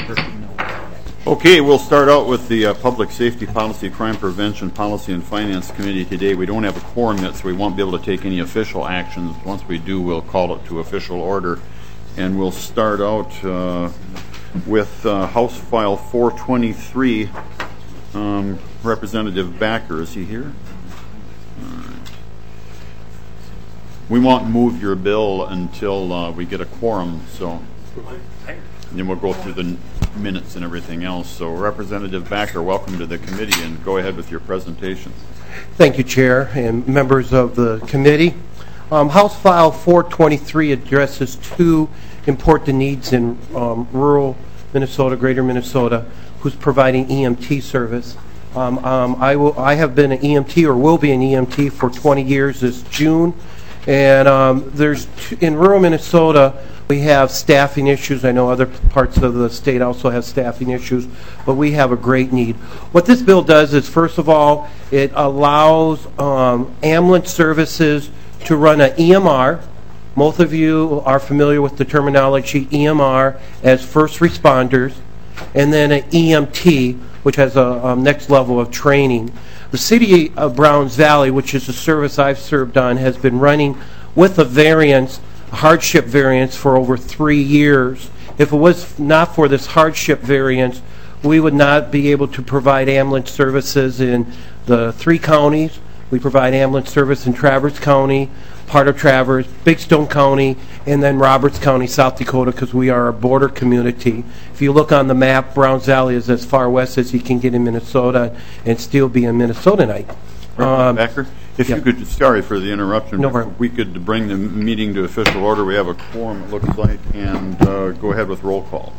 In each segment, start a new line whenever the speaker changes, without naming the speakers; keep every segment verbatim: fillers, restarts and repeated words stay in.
Okay, we'll start out with the uh, Public Safety Policy, Crime Prevention Policy, and Finance Committee today. We don't have a quorum yet, so we won't be able to take any official actions. Once we do, we'll call it to official order. And we'll start out uh, with uh, House File four twenty-three. Um, Representative Backer, is he here? All right. We won't move your bill until uh, we get a quorum, so then we'll go through the minutes and everything else. So Representative Backer, welcome to the committee, and go ahead with your presentation.
Thank you, Chair and members of the committee. Um, House File four twenty-three addresses two important needs in um, rural Minnesota, greater Minnesota, who's providing E M T service. Um, um, I, will, I have been an E M T or will be an E M T for twenty years this June. And um, there's two, in rural Minnesota, we have staffing issues. I know other parts of the state also have staffing issues, but we have a great need. What this bill does is, first of all, it allows um, ambulance services to run an E M R. Most of you are familiar with the terminology E M R as first responders, and then an E M T, which has a um, next level of training. The city of Browns Valley, which is a service I've served on, has been running with a variance, a hardship variance, for over three years. If it was not for this hardship variance, we would not be able to provide ambulance services in the three counties. We provide ambulance service in Traverse County, part of Traverse, Big Stone County, and then Roberts County, South Dakota, because we are a border community. If you look on the map, Browns Valley is as far west as you can get in Minnesota and still be a Minnesotanite.
Um, Becker, if yeah. you could, sorry for the interruption,
no
if we could bring the meeting to official order. We have a quorum, it looks like, and uh, go ahead with roll call.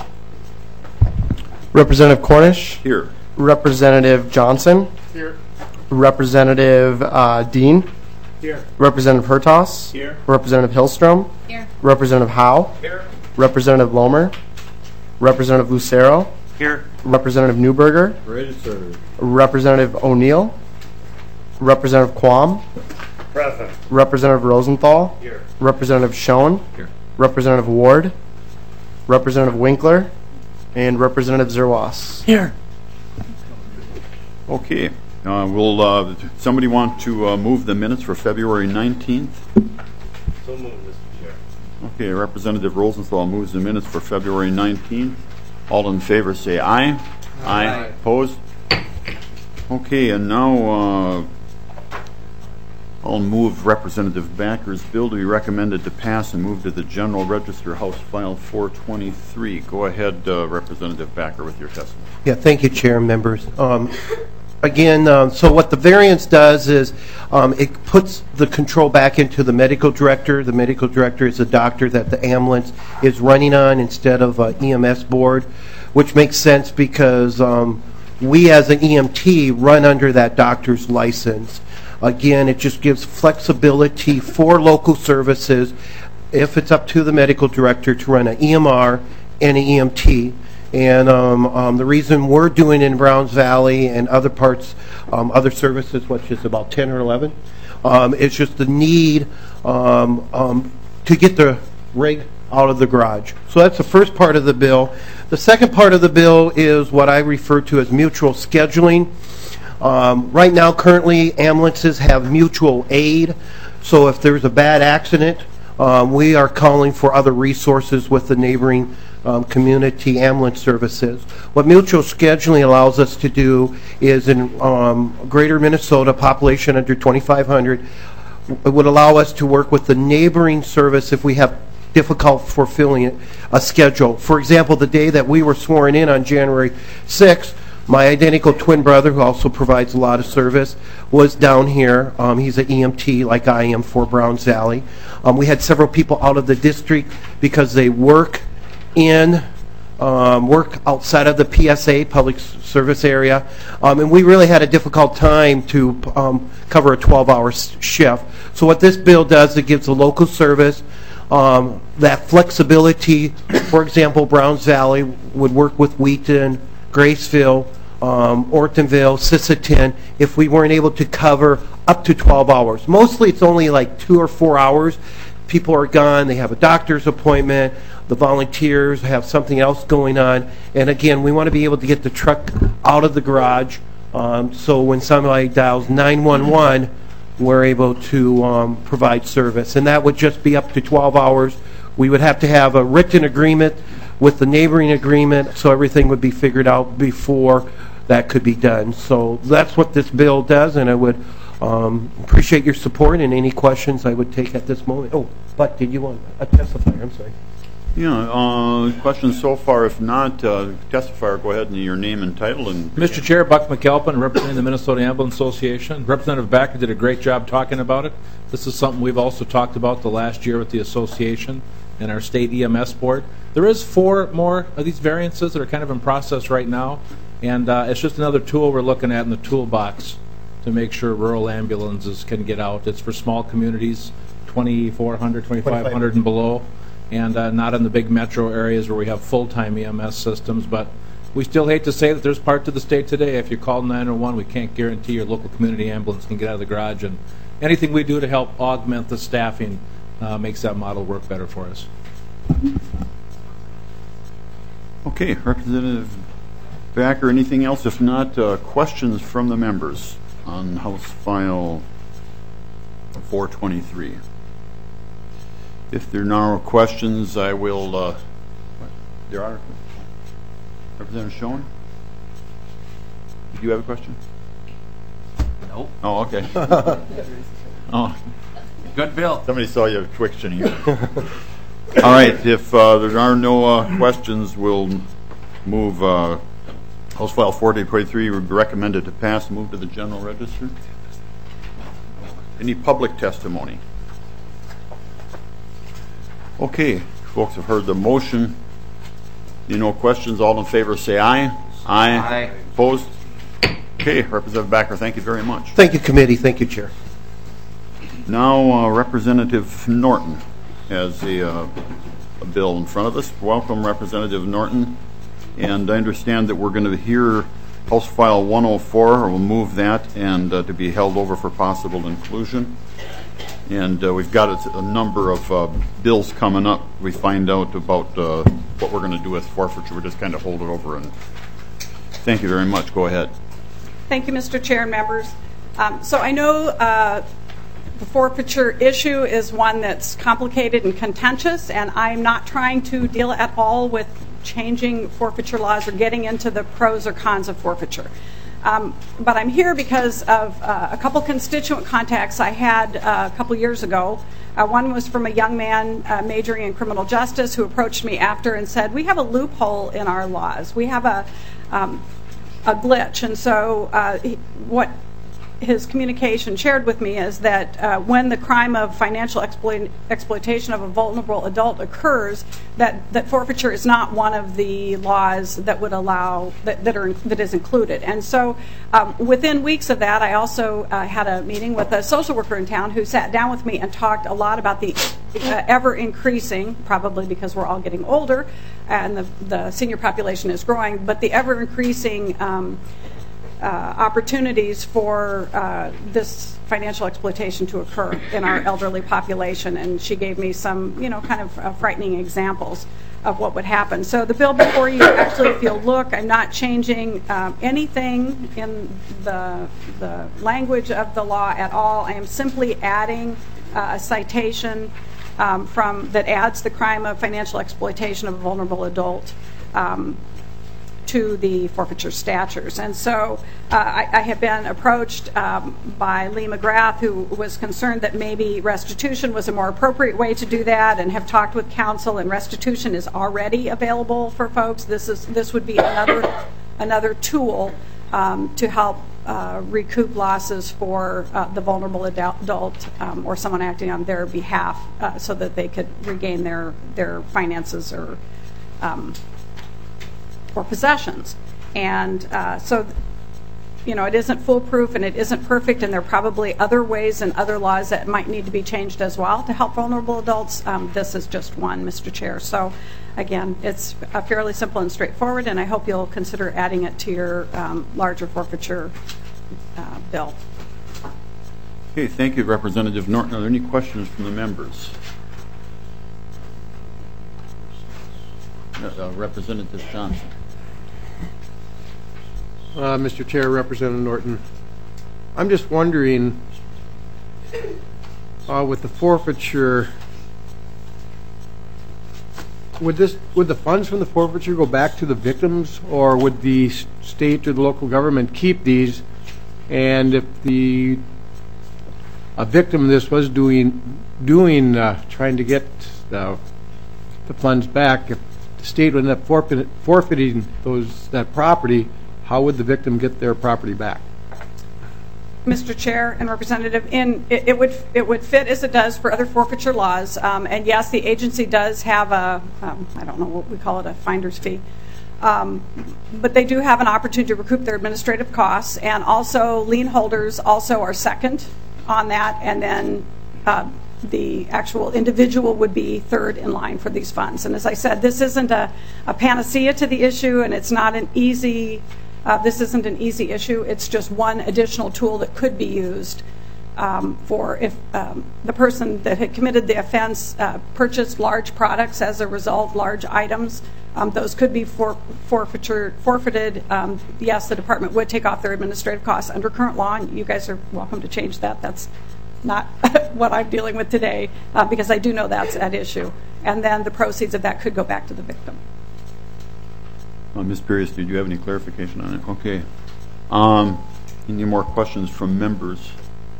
Representative Cornish?
Here.
Representative Johnson?
Here.
Representative uh, Dean?
Here.
Representative Hertas?
Here.
Representative Hillstrom?
Here.
Representative Howe?
Here.
Representative Lomer? Representative Lucero?
Here.
Representative Newberger?
Ready to serve.
Representative O'Neill? Representative Quam?
Present.
Representative Rosenthal?
Here.
Representative Schoen?
Here.
Representative Ward? Representative Winkler? And Representative Zerwas?
Here.
Okay. Uh, will uh, somebody want to uh, move the minutes for February nineteenth?
So moved, Mister Chair.
Okay, Representative Rosenthal moves the minutes for February nineteenth. All in favor say aye. Aye. Aye. Opposed? Okay, and now uh, I'll move Representative Backer's bill to be recommended to pass and move to the General Register, House File four twenty-three. Go ahead, uh, Representative Backer, with your testimony.
Yeah, thank you, Chair and members. Um, Again, um, so what the variance does is um, it puts the control back into the medical director. The medical director is a doctor that the ambulance is running on instead of an E M S board, which makes sense because um, we as an E M T run under that doctor's license. Again, it just gives flexibility for local services if it's up to the medical director to run an E M R and an E M T. And um, um, the reason we're doing in Browns Valley and other parts, um, other services, which is about ten or eleven, um, it's just the need um, um, to get the rig out of the garage. So that's the first part of the bill. The second part of the bill is what I refer to as mutual scheduling. Um, right now, currently, ambulances have mutual aid. So if there's a bad accident, um, we are calling for other resources with the neighboring Um, community ambulance services. What mutual scheduling allows us to do is in um, greater Minnesota, population under twenty-five hundred, it would allow us to work with the neighboring service if we have difficult fulfilling a schedule. For example, the day that we were sworn in on January sixth, my identical twin brother, who also provides a lot of service, was down here. Um, he's an E M T like I am for Browns Valley. Um, we had several people out of the district because they work in um, work outside of the P S A, public service area, um, and we really had a difficult time to um, cover a twelve hour shift. So what this bill does, it gives the local service um, that flexibility. For example, Browns Valley would work with Wheaton, Graceville, um, Ortonville, Sisseton, if we weren't able to cover up to twelve hours. Mostly it's only like two or four hours. People are gone, they have a doctor's appointment, the volunteers have something else going on. And again, we want to be able to get the truck out of the garage, um, so when somebody dials nine one one, we're able to um, provide service. And that would just be up to twelve hours. We would have to have a written agreement with the neighboring agreement, so everything would be figured out before that could be done. So that's what this bill does, and I would um, appreciate your support and any questions I would take at this moment. Oh, but did you want a testifier? I'm sorry.
Yeah, uh, questions so far? If not, uh, testifier, go ahead and your name and title. And
Mister Chair, Buck McAlpin, representing the Minnesota Ambulance Association. Representative Backer did a great job talking about it. This is something we've also talked about the last year with the association and our state E M S board. There is four more of these variances that are kind of in process right now, and uh, it's just another tool we're looking at in the toolbox to make sure rural ambulances can get out. It's for small communities, twenty-four hundred, twenty-five hundred and below, and uh, not in the big metro areas where we have full-time E M S systems. But we still hate to say that there's parts of the state today, if you call nine one one, we can't guarantee your local community ambulance can get out of the garage, and anything we do to help augment the staffing uh, makes that model work better for us.
okay, Representative Backer, anything else? If not, uh, questions from the members on House File four twenty-three. If there are no questions, I will. Uh, there are. Representative Schoen? Do you have a question?
Nope.
Oh, okay. oh,
Good bill.
somebody saw you twitching here. All right. If uh, there are no uh, questions, we'll move. Uh, House File four twenty-three would be recommended to pass. Move to the General Register. Any public testimony? Okay, folks have heard the motion. You know questions, all in favor say aye. Aye.
Aye.
Opposed? Okay, Representative Backer, thank you very much.
Thank you, committee. Thank you, Chair.
Now, uh, Representative Norton has a, uh, a bill in front of us. Welcome, Representative Norton. And I understand that we're going to hear House File one oh four, or we'll move that and uh, to be held over for possible inclusion. And uh, we've got a, a number of uh, bills coming up. We find out about uh, what we're going to do with forfeiture. We're just kind of hold it over. And thank you very much. Go ahead.
Thank you, Mister Chair and members. Um, so I know uh, the forfeiture issue is one that's complicated and contentious, and I'm not trying to deal at all with changing forfeiture laws or getting into the pros or cons of forfeiture. Um, but I'm here because of uh, a couple constituent contacts I had uh, a couple years ago. Uh, one was from a young man uh, majoring in criminal justice who approached me after and said, we have a loophole in our laws. We have a, um, a glitch. And so uh, he, what his communication shared with me is that uh, when the crime of financial exploit exploitation of a vulnerable adult occurs, that, that forfeiture is not one of the laws that would allow, that, that, are, that is included. And so um, within weeks of that, I also uh, had a meeting with a social worker in town who sat down with me and talked a lot about the uh, ever increasing, probably because we're all getting older and the, the senior population is growing, but the ever increasing um, Uh, opportunities for uh, this financial exploitation to occur in our elderly population, and she gave me some, you know, kind of uh, frightening examples of what would happen. So the bill before you, actually, if you'll look, I'm not changing um, anything in the, the language of the law at all. I am simply adding uh, a citation um, from that adds the crime of financial exploitation of a vulnerable adult Um, to the forfeiture statutes. And so uh, I, I have been approached um, by Lee McGrath, who was concerned that maybe restitution was a more appropriate way to do that, and have talked with counsel, and restitution is already available for folks. This is this would be another another tool um, to help uh, recoup losses for uh, the vulnerable adult um, or someone acting on their behalf uh, so that they could regain their, their finances or um, or possessions. And uh, so, you know, it isn't foolproof and it isn't perfect, and there are probably other ways and other laws that might need to be changed as well to help vulnerable adults. Um, this is just one, Mister Chair. So, again, it's uh, fairly simple and straightforward, and I hope you'll consider adding it to your um, larger forfeiture uh, bill.
Okay, thank you, Representative Norton. Are there any questions from the members? Uh, Representative Johnson.
Uh, Mister Chair, Representative Norton, I'm just wondering, uh, with the forfeiture, would this would the funds from the forfeiture go back to the victims, or would the s- state or the local government keep these? And if the a victim of this was doing doing uh, trying to get uh, the funds back, if the state would end up forfeit, forfeiting those that property, how would the victim get their property back?
Mister Chair and Representative, in it, it would it would fit as it does for other forfeiture laws, um, and yes, the agency does have a um, I don't know what we call it, a finder's fee, um, but they do have an opportunity to recoup their administrative costs, and also lien holders also are second on that, and then uh, the actual individual would be third in line for these funds. And as I said, this isn't a, a panacea to the issue, and it's not an easy. Uh, this isn't an easy issue. It's just one additional tool that could be used um, for if um, the person that had committed the offense uh, purchased large products as a result, large items. Um, those could be for, forfeiture, forfeited. Um, yes, the department would take off their administrative costs under current law, and you guys are welcome to change that. That's not what I'm dealing with today, uh, because I do know that's at issue. And then the proceeds of that could go back to the victim.
Uh, Miz Perius, did you have any clarification on it? Okay. Um, any more questions from members?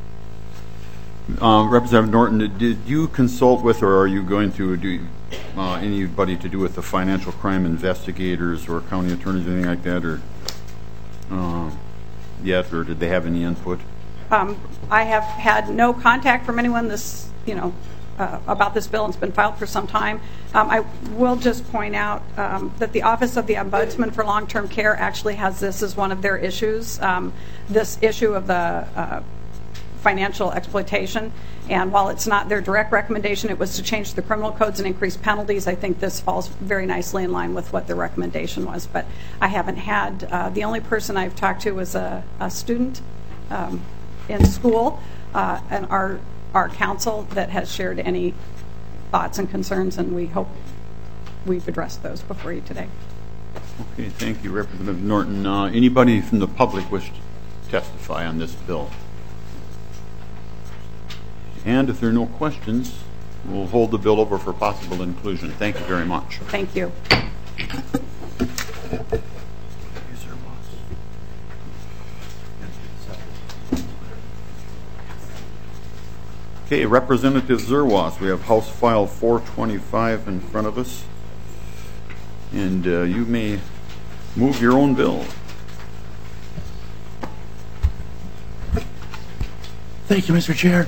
Uh, Representative Norton, did you consult with, or are you going to do uh, anybody to do with the financial crime investigators or county attorneys, anything like that, or uh, yet, or did they have any input?
Um, I have had no contact from anyone this, you know, uh, about this bill, and it's been filed for some time. Um, I will just point out um, that the Office of the Ombudsman for Long-Term Care actually has this as one of their issues, um, this issue of the uh, financial exploitation. And while it's not their direct recommendation, it was to change the criminal codes and increase penalties. I think this falls very nicely in line with what the recommendation was. But I haven't had, uh, the only person I've talked to was a, a student um, in school, uh, and our our council that has shared any thoughts and concerns, and we hope we've addressed those before you today.
Okay, thank you, Representative Norton. Uh, anybody from the public wish to testify on this bill? And if there are no questions, we'll hold the bill over for possible inclusion. Thank you very much.
Thank you.
Okay, Representative Zerwas, we have House File four twenty-five in front of us, and uh, you may move your own bill.
Thank you, Mister Chair.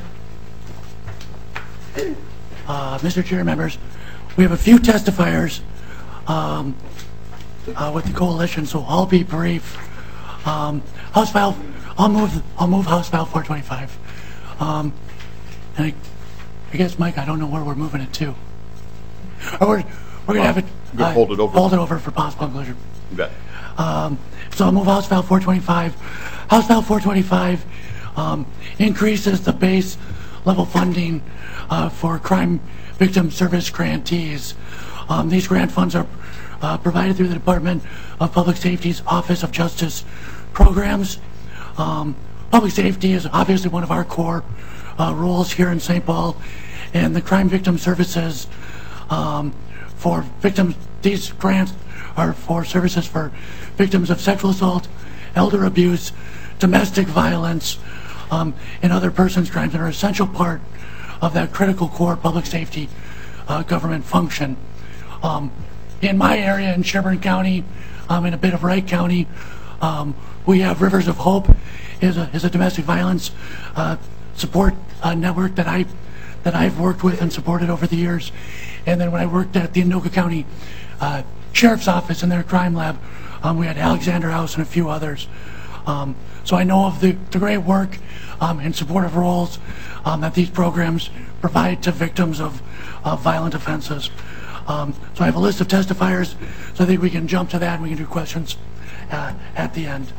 Uh, Mister Chair, members, we have a few testifiers um, uh, with the coalition, so I'll be brief. Um, House File, I'll move. I'll move House File four twenty-five. Um, and I, I guess, Mike, I don't know where we're moving it to. Or we're we're gonna have it.
Go
Uh,
hold it over.
Hold it over for possible inclusion.
You bet.
Um, so I'll move House File four twenty-five. House File four twenty-five um, increases the base level funding uh, for crime victim service grantees. Um, these grant funds are uh, provided through the Department of Public Safety's Office of Justice programs. Um, public safety is obviously one of our core uh, roles here in Saint Paul, and the crime victim services um, for victims, these grants are for services for victims of sexual assault, elder abuse, domestic violence, um, and other persons' crimes, and are an essential part of that critical core public safety uh, government function. Um, in my area in Sherburne County, um, in a bit of Wright County, um, we have Rivers of Hope, is a, is a domestic violence uh, support uh, network that I that I've worked with and supported over the years. And then when I worked at the Anoka County uh, Sheriff's Office in their crime lab, um, we had Alexander House and a few others. Um, so I know of the, the great work um, and supportive roles um, that these programs provide to victims of, of violent offenses. Um, so I have a list of testifiers, so I think we can jump to that and we can do questions uh, at the end.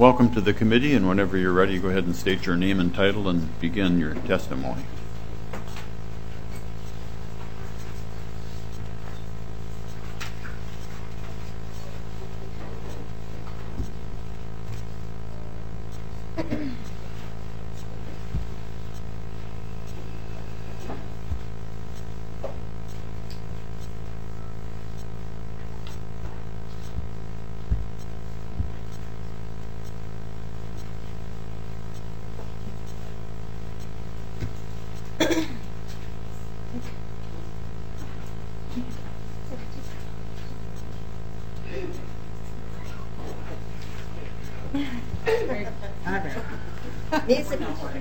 Welcome to the committee, and whenever you're ready, go ahead and state your name and title and begin your testimony.
Music.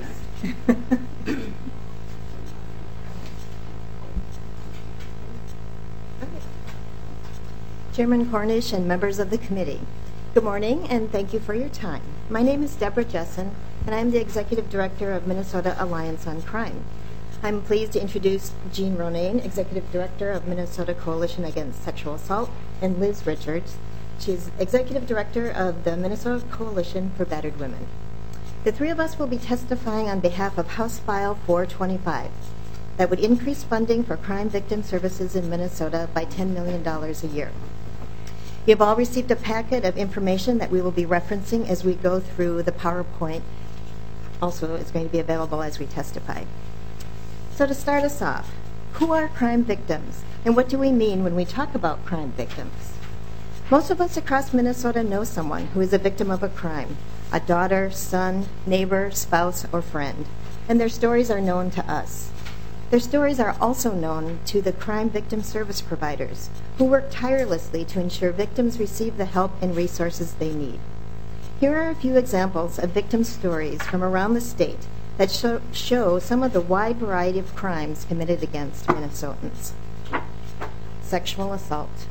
Chairman Cornish and members of the committee, good morning and thank you for your time. My name is Deborah Jessen and I'm the Executive Director of Minnesota Alliance on Crime. I'm pleased to introduce Jean Ronayne, Executive Director of Minnesota Coalition Against Sexual Assault, and Liz Richards. She's Executive Director of the Minnesota Coalition for Battered Women. The three of us will be testifying on behalf of House File four twenty-five that would increase funding for crime victim services in Minnesota by ten million dollars a year. You have all received a packet of information that we will be referencing as we go through the PowerPoint. Also, it's going to be available as we testify. So to start us off, who are crime victims and what do we mean when we talk about crime victims? Most of us across Minnesota know someone who is a victim of a crime. A daughter, son, neighbor, spouse, or friend, and their stories are known to us. Their stories are also known to the crime victim service providers, who work tirelessly to ensure victims receive the help and resources they need. Here are a few examples of victim stories from around the state that show, show some of the wide variety of crimes committed against Minnesotans. Sexual assault.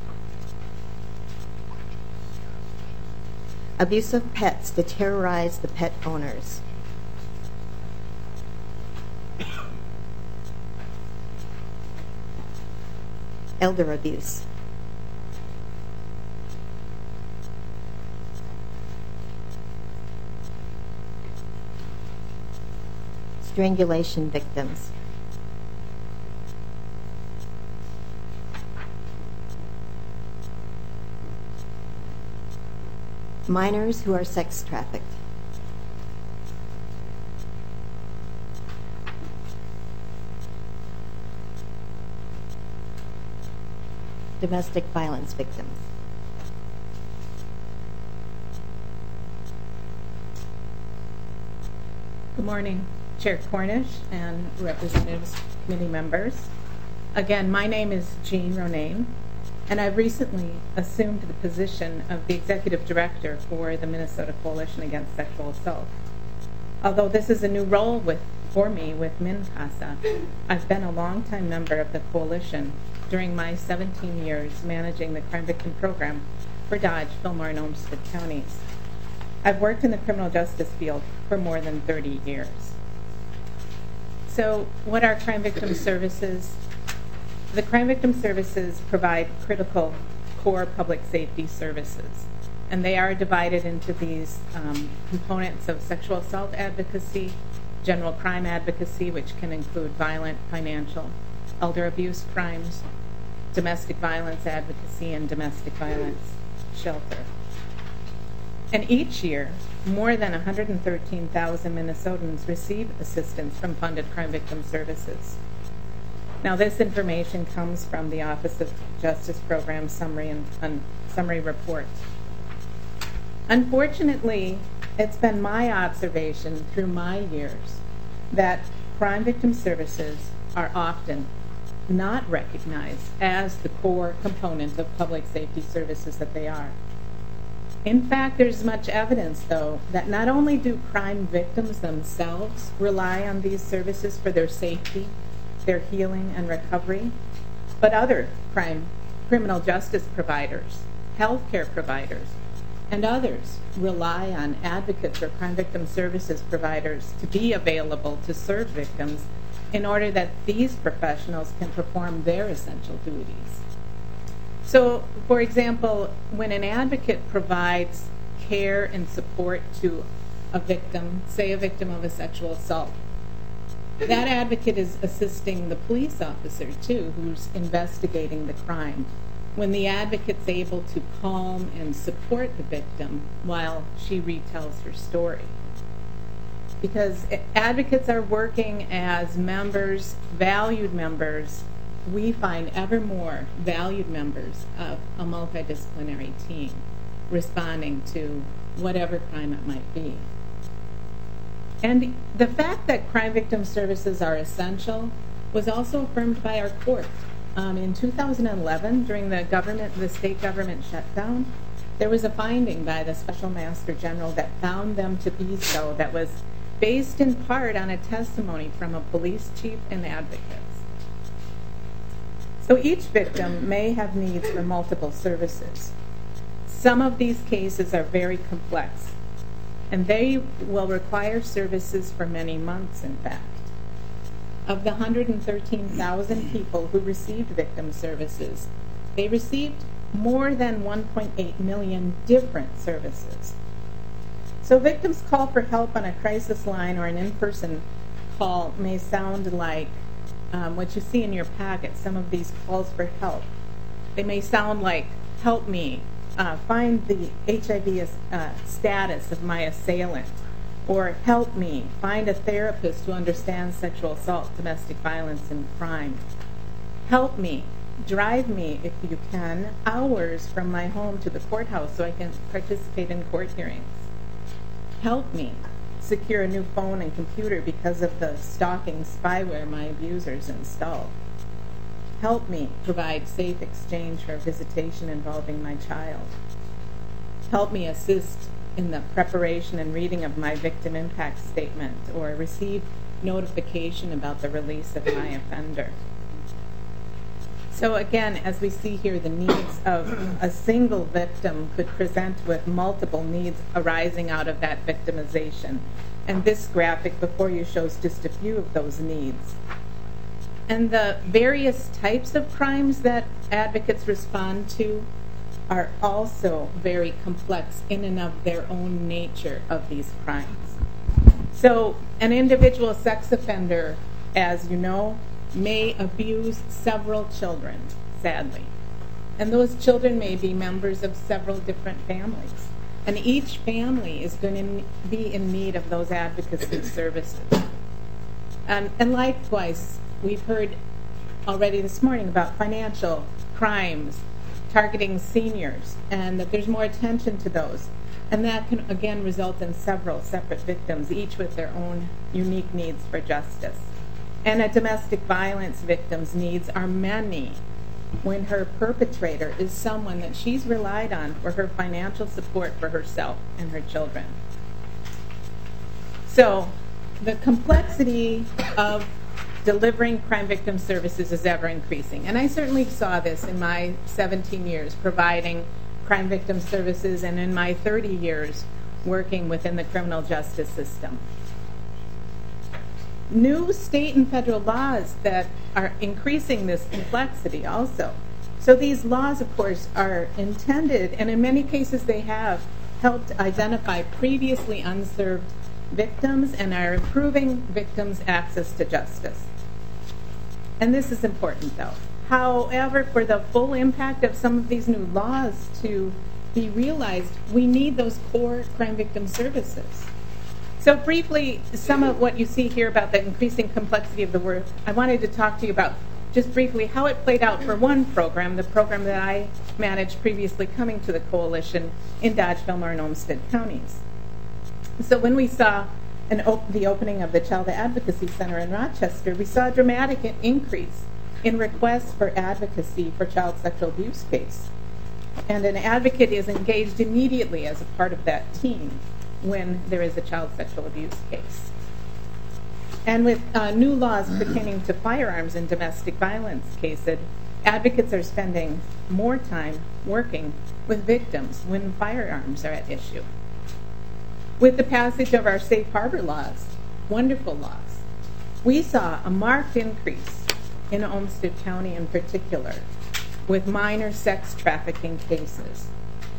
Abuse of pets to terrorize the pet owners. Elder abuse. Strangulation victims. Minors who are sex trafficked. Domestic violence victims.
Good morning, Chair Cornish and representatives, committee members. Again, my name is Jean Ronayne, and I've recently assumed the position of the Executive Director for the Minnesota Coalition Against Sexual Assault. Although this is a new role with, for me with MinCASA, I've been a longtime member of the coalition during my seventeen years managing the crime victim program for Dodge, Fillmore, and Olmsted counties. I've worked in the criminal justice field for more than thirty years. So what are crime victim services? The crime victim services provide critical core public safety services, and they are divided into these um, components of sexual assault advocacy, general crime advocacy, which can include violent, financial, elder abuse crimes, domestic violence advocacy, and domestic violence shelter. And each year, more than one hundred thirteen thousand Minnesotans receive assistance from funded crime victim services. Now, this information comes from the Office of Justice Program Summary and, and Summary Report. Unfortunately, it's been my observation through my years that crime victim services are often not recognized as the core component of public safety services that they are. In fact, there's much evidence, though, that not only do crime victims themselves rely on these services for their safety, their healing and recovery, but other crime, criminal justice providers, healthcare providers, and others rely on advocates or crime victim services providers to be available to serve victims in order that these professionals can perform their essential duties. So, for example, when an advocate provides care and support to a victim, say a victim of a sexual assault. That advocate is assisting the police officer, too, who's investigating the crime. When the advocate's able to calm and support the victim while she retells her story. Because advocates are working as members, valued members, we find ever more valued members of a multidisciplinary team responding to whatever crime it might be. And the fact that crime victim services are essential was also affirmed by our court. Um, in two thousand eleven, during the government, the state government shutdown, there was a finding by the Special Master General that found them to be so, that was based in part on a testimony from a police chief and advocates. So each victim may have needs for multiple services. Some of these cases are very complex, and they will require services for many months, in fact. Of the one hundred thirteen thousand people who received victim services, they received more than one point eight million different services. So victims' call for help on a crisis line or an in-person call may sound like um, what you see in your packet, some of these calls for help. They may sound like, help me, uh, find the H I V uh, status of my assailant, or help me, find a therapist who understands sexual assault, domestic violence, and crime. Help me, drive me, if you can, hours from my home to the courthouse so I can participate in court hearings. Help me secure a new phone and computer because of the stalking spyware my abusers installed. Help me provide safe exchange for a visitation involving my child. Help me assist in the preparation and reading of my victim impact statement, or receive notification about the release of my offender. So again, as we see here, the needs of a single victim could present with multiple needs arising out of that victimization. And this graphic before you shows just a few of those needs. And the various types of crimes that advocates respond to are also very complex in and of their own nature of these crimes. So an individual sex offender, as you know, may abuse several children, sadly. And those children may be members of several different families. And each family is going to be in need of those advocacy services. Um, and likewise, we've heard already this morning about financial crimes targeting seniors, and that there's more attention to those. And that can, again, result in several separate victims, each with their own unique needs for justice. And a domestic violence victim's needs are many when her perpetrator is someone that she's relied on for her financial support for herself and her children. So the complexity of delivering crime victim services is ever increasing. And I certainly saw this in my seventeen years providing crime victim services, and in my thirty years working within the criminal justice system. New state and federal laws that are increasing this complexity also. So these laws, of course, are intended, and in many cases they have, helped identify previously unserved victims and are improving victims' access to justice. And this is important, though. However, for the full impact of some of these new laws to be realized, we need those core crime victim services. So briefly, some of what you see here about the increasing complexity of the work, I wanted to talk to you about just briefly how it played out for one program, the program that I managed previously coming to the coalition in Dodge, Fillmore, and Olmsted counties. So when we saw an op- the opening of the Child Advocacy Center in Rochester, we saw a dramatic increase in requests for advocacy for child sexual abuse case. And an advocate is engaged immediately as a part of that team when there is a child sexual abuse case. And with uh, new laws pertaining to firearms in domestic violence cases, advocates are spending more time working with victims when firearms are at issue. With the passage of our safe harbor laws, wonderful laws, we saw a marked increase in Olmsted County in particular with minor sex trafficking cases.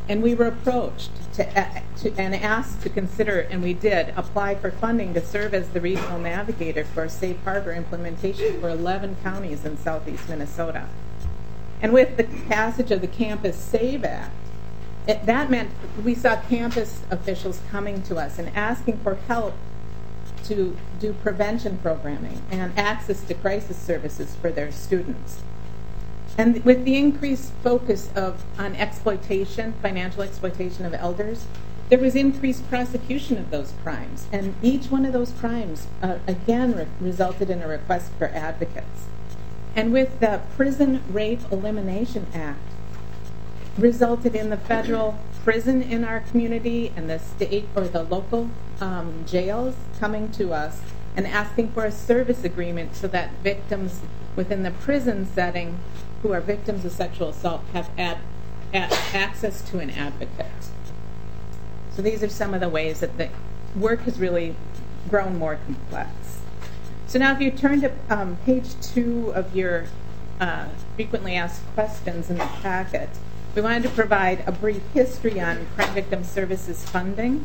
And we were approached to, uh, to, and asked to consider, and we did, apply for funding to serve as the regional navigator for Safe Harbor implementation for eleven counties in southeast Minnesota. And with the passage of the Campus Save Act, it, that meant we saw campus officials coming to us and asking for help to do prevention programming and access to crisis services for their students. And with the increased focus of on exploitation, financial exploitation of elders, there was increased prosecution of those crimes. And each one of those crimes, uh, again, re- resulted in a request for advocates. And with the Prison Rape Elimination Act, resulted in the federal prison in our community and the state or the local um, jails coming to us and asking for a service agreement so that victims within the prison setting who are victims of sexual assault have ad, ad, access to an advocate. So these are some of the ways that the work has really grown more complex. So now if you turn to um, page two of your uh, frequently asked questions in the packet, we wanted to provide a brief history on Crime Victim Services funding.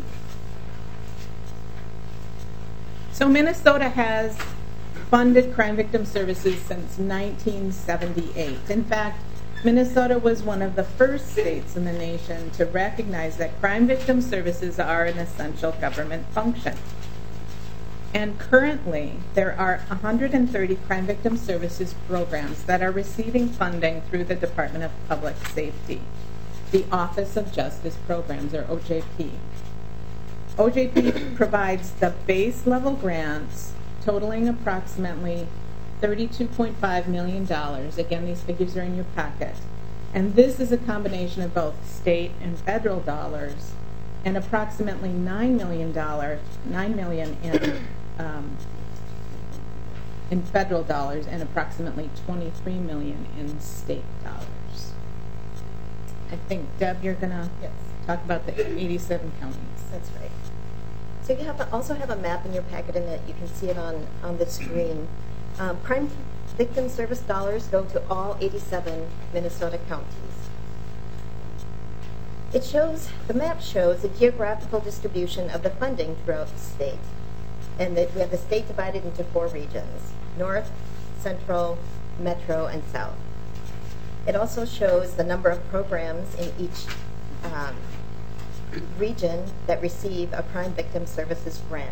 So Minnesota has funded crime victim services since nineteen seventy-eight. In fact, Minnesota was one of the first states in the nation to recognize that crime victim services are an essential government function. And currently, there are one hundred thirty crime victim services programs that are receiving funding through the Department of Public Safety, the Office of Justice Programs, or O J P. O J P provides the base level grants totaling approximately thirty-two point five million dollars. Again, these figures are in your packet. And this is a combination of both state and federal dollars and approximately nine million dollars, nine million dollars in, um, in federal dollars and approximately twenty-three million dollars in state dollars. I think, Deb, you're going to yes, talk about the eighty-seven counties.
That's right. So you have a, also have a map in your packet, and that you can see it on, on the screen. Um, crime victim service dollars go to all eighty-seven Minnesota counties. It shows, the map shows the geographical distribution of the funding throughout the state. And that we have the state divided into four regions: North, Central, Metro, and South. It also shows the number of programs in each um, region that receive a crime victim services grant.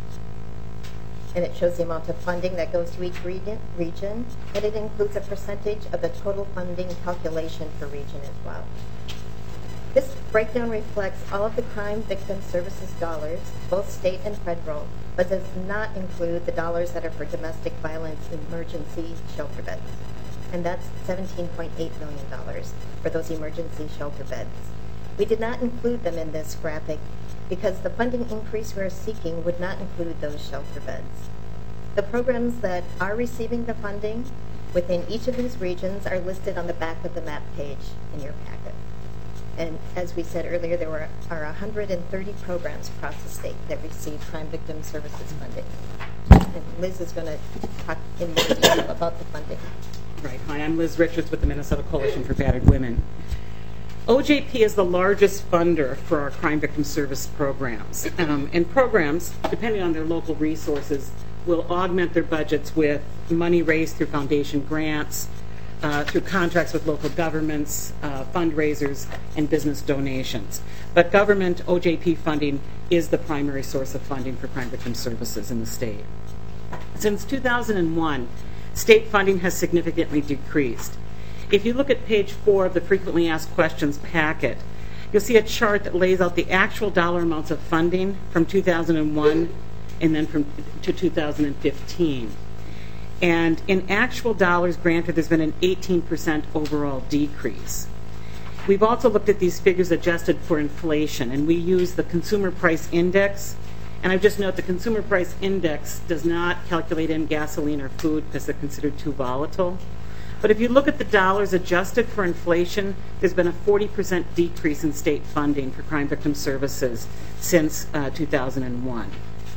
And it shows the amount of funding that goes to each region, region, and it includes a percentage of the total funding calculation per region as well. This breakdown reflects all of the crime victim services dollars, both state and federal, but does not include the dollars that are for domestic violence emergency shelter beds. And that's seventeen point eight million dollars for those emergency shelter beds. We did not include them in this graphic because the funding increase we're seeking would not include those shelter beds. The programs that are receiving the funding within each of these regions are listed on the back of the map page in your packet. And as we said earlier, there were, are one hundred thirty programs across the state that receive crime victim services funding. And Liz is going to talk in more detail about the funding.
Right. Hi, I'm Liz Richards with the Minnesota Coalition for Battered Women. O J P is the largest funder for our crime victim service programs. Um, and programs, depending on their local resources, will augment their budgets with money raised through foundation grants, uh, through contracts with local governments, uh, fundraisers, and business donations. But government O J P funding is the primary source of funding for crime victim services in the state. Since two thousand one, state funding has significantly decreased. If you look at page four of the frequently asked questions packet, you'll see a chart that lays out the actual dollar amounts of funding from two thousand one and then from to two thousand fifteen. And in actual dollars granted, there's been an eighteen percent overall decrease. We've also looked at these figures adjusted for inflation, and we use the Consumer Price Index. And I just note the Consumer Price Index does not calculate in gasoline or food because they're considered too volatile. But if you look at the dollars adjusted for inflation, there's been a forty percent decrease in state funding for crime victim services since uh, two thousand one.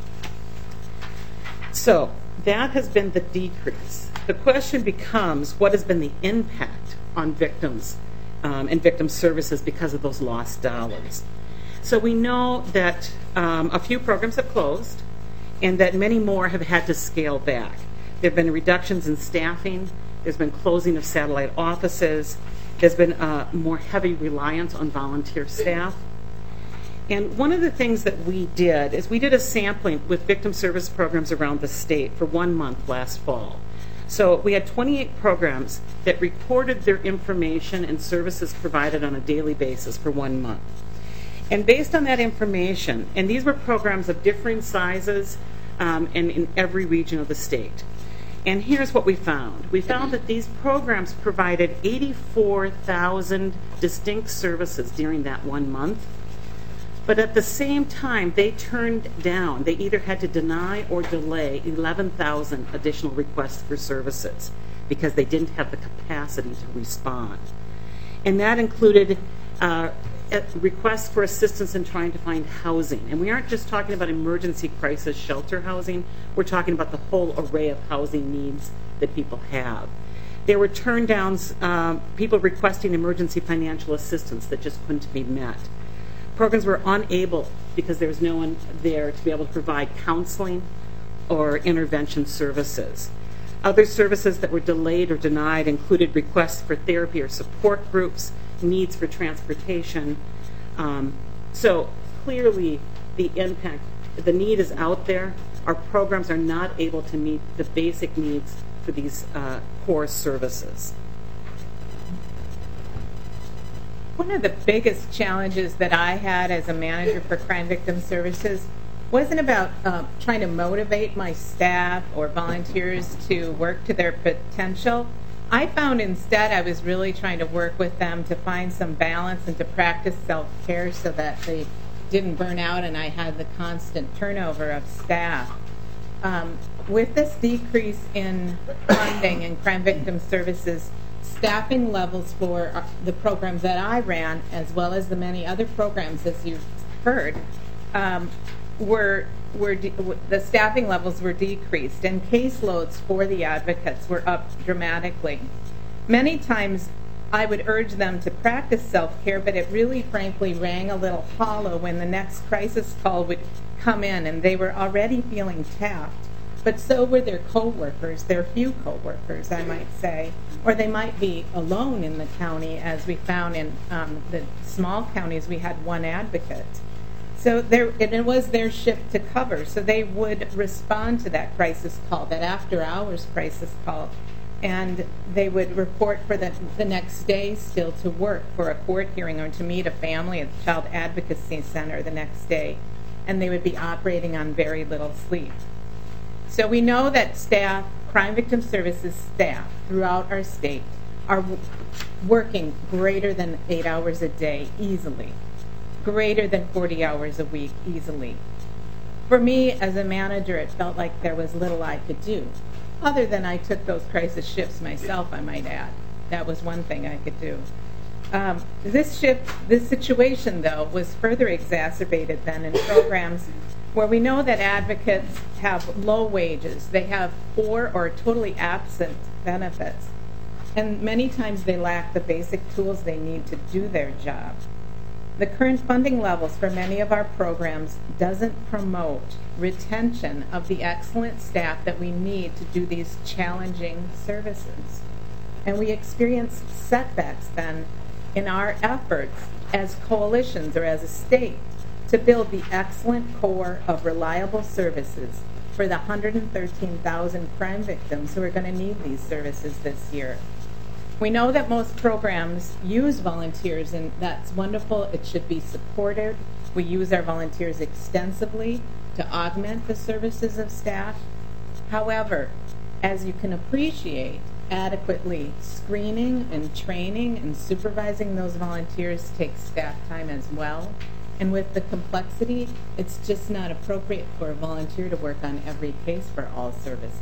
So that has been the decrease. The question becomes, what has been the impact on victims um, and victim services because of those lost dollars. So we know that um, a few programs have closed and that many more have had to scale back. There have been reductions in staffing. There's been closing of satellite offices. There's been a more heavy reliance on volunteer staff. And one of the things that we did is we did a sampling with victim service programs around the state for one month last fall. So we had twenty-eight programs that recorded their information and services provided on a daily basis for one month. And based on that information, and these were programs of differing sizes um, and in every region of the state. And here's what we found. We found that these programs provided eighty-four thousand distinct services during that one month. But at the same time, they turned down, they either had to deny or delay eleven thousand additional requests for services because they didn't have the capacity to respond. And that included uh, requests for assistance in trying to find housing. And we aren't just talking about emergency crisis shelter housing, we're talking about the whole array of housing needs that people have. There were turn downs, uh, people requesting emergency financial assistance that just couldn't be met. Programs were unable, because there was no one there to be able to provide counseling or intervention services. Other services that were delayed or denied included requests for therapy or support groups, needs for transportation. Um, so clearly the impact, the need is out there. Our programs are not able to meet the basic needs for these uh, core services.
One of the biggest challenges that I had as a manager for crime victim services wasn't about uh, trying to motivate my staff or volunteers to work to their potential. I found instead I was really trying to work with them to find some balance and to practice self-care so that they didn't burn out and I had the constant turnover of staff. Um, with this decrease in funding in crime victim services, staffing levels for the programs that I ran, as well as the many other programs, as you've heard, um, were were de- the staffing levels were decreased, and caseloads for the advocates were up dramatically. Many times, I would urge them to practice self-care, but it really, frankly, rang a little hollow when the next crisis call would come in, and they were already feeling tapped. But so were their co-workers, their few co-workers, I might say, or they might be alone in the county, as we found in um, the small counties. We had one advocate. So there, it was their shift to cover, so they would respond to that crisis call, that after-hours crisis call, and they would report for the, the next day still to work for a court hearing or to meet a family at the Child Advocacy Center the next day, and they would be operating on very little sleep. So we know that staff, crime victim services staff throughout our state are w- working greater than eight hours a day easily, greater than forty hours a week easily. For me, as a manager, it felt like there was little I could do, other than I took those crisis shifts myself, I might add. That was one thing I could do. Um, this shift, this situation, though, was further exacerbated then in programs where we know that advocates have low wages, they have poor or totally absent benefits, and many times they lack the basic tools they need to do their job. The current funding levels for many of our programs doesn't promote retention of the excellent staff that we need to do these challenging services. And we experience setbacks then in our efforts as coalitions or as a state to build the excellent core of reliable services for the one hundred thirteen thousand crime victims who are going to need these services this year. We know that most programs use volunteers, and that's wonderful. It should be supported. We use our volunteers extensively to augment the services of staff. However, as you can appreciate, adequately screening and training and supervising those volunteers takes staff time as well. And with the complexity, it's just not appropriate for a volunteer to work on every case for all services.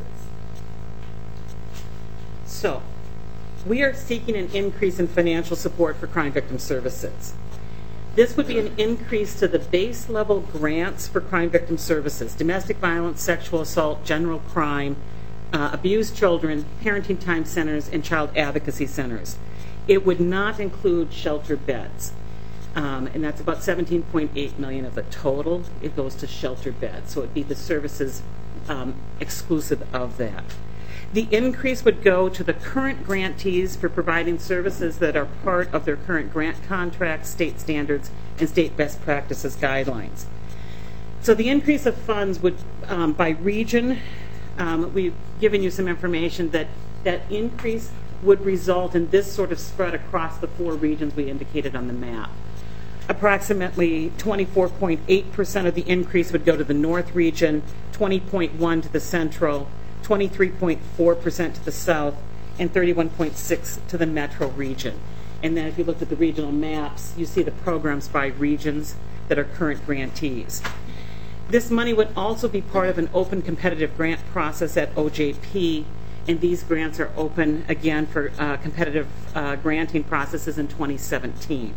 So, we are seeking an increase in financial support for crime victim services. This would be an increase to the base level grants for crime victim services: domestic violence, sexual assault, general crime, uh, abused children, parenting time centers, and child advocacy centers. It would not include shelter beds. Um, and that's about seventeen point eight million dollars of the total. It goes to shelter beds, so it'd be the services um, exclusive of that. The increase would go to the current grantees for providing services that are part of their current grant contracts, state standards, and state best practices guidelines. So the increase of funds would, um, by region, um, we've given you some information that that increase would result in this sort of spread across the four regions we indicated on the map. Approximately twenty-four point eight percent of the increase would go to the North region, twenty point one percent to the Central, twenty-three point four percent to the South, and thirty-one point six percent to the Metro region. And then if you look at the regional maps, you see the programs by regions that are current grantees. This money would also be part of an open competitive grant process at O J P, and these grants are open again for uh, competitive uh, granting processes in twenty seventeen.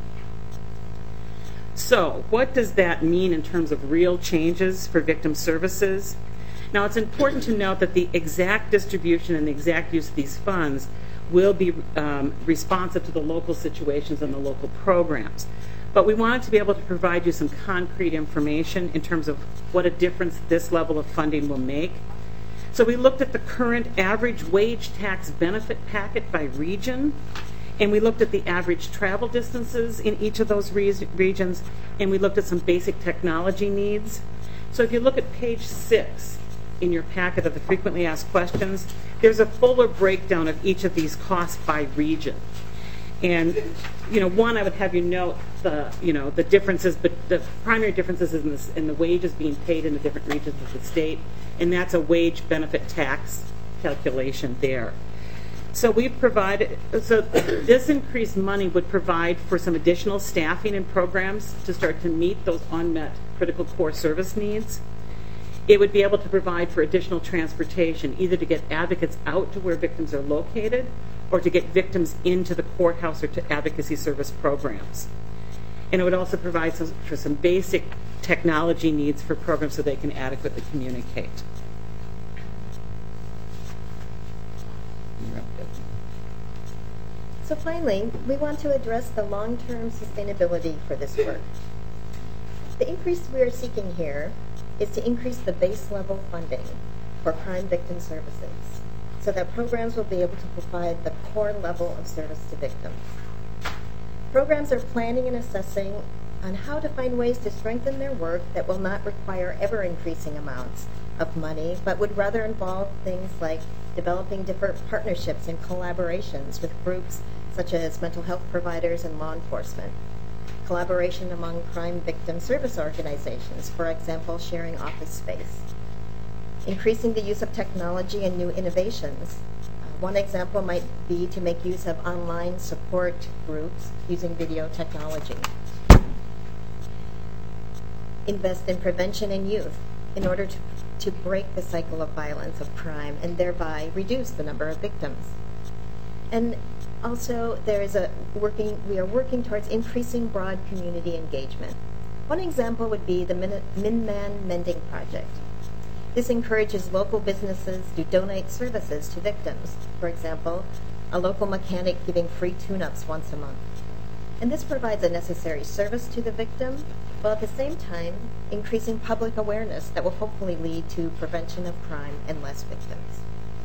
So what does that mean in terms of real changes for victim services? Now, it's important to note that the exact distribution and the exact use of these funds will be um, responsive to the local situations and the local programs. But we wanted to be able to provide you some concrete information in terms of what a difference this level of funding will make. So we looked at the current average wage tax benefit packet by region, and we looked at the average travel distances in each of those re- regions, and we looked at some basic technology needs. So if you look at page six in your packet of the frequently asked questions, there's a fuller breakdown of each of these costs by region. And, you know, one, I would have you note the, you know, the differences, but the primary differences in, this, in the wages being paid in the different regions of the state, and that's a wage benefit tax calculation there. So we've provided, so this increased money would provide for some additional staffing and programs to start to meet those unmet critical core service needs. It would be able to provide for additional transportation, either to get advocates out to where victims are located or to get victims into the courthouse or to advocacy service programs. And it would also provide some, for some basic technology needs for programs so they can adequately communicate.
So finally, we want to address the long-term sustainability for this work. The increase we are seeking here is to increase the base level funding for crime victim services so that programs will be able to provide the core level of service to victims. Programs are planning and assessing on how to find ways to strengthen their work that will not require ever-increasing amounts of money, but would rather involve things like developing different partnerships and collaborations with groups such as mental health providers and law enforcement, collaboration among crime victim service organizations, for example, sharing office space, increasing the use of technology and new innovations. Uh, one example might be to make use of online support groups using video technology. Invest in prevention in youth in order to, to break the cycle of violence, of crime, and thereby reduce the number of victims. And also, there is a working, we are working towards increasing broad community engagement. One example would be the Min- Minman Mending Project. This encourages local businesses to donate services to victims. For example, a local mechanic giving free tune-ups once a month. And this provides a necessary service to the victim, while at the same time increasing public awareness that will hopefully lead to prevention of crime and less victims.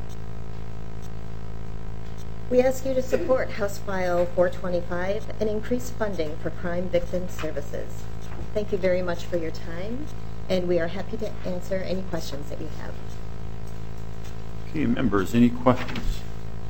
We ask you to support House File four twenty-five and increase funding for crime victim services. Thank you very much for your time, and we are happy to answer any questions that you have.
Okay, members, any questions?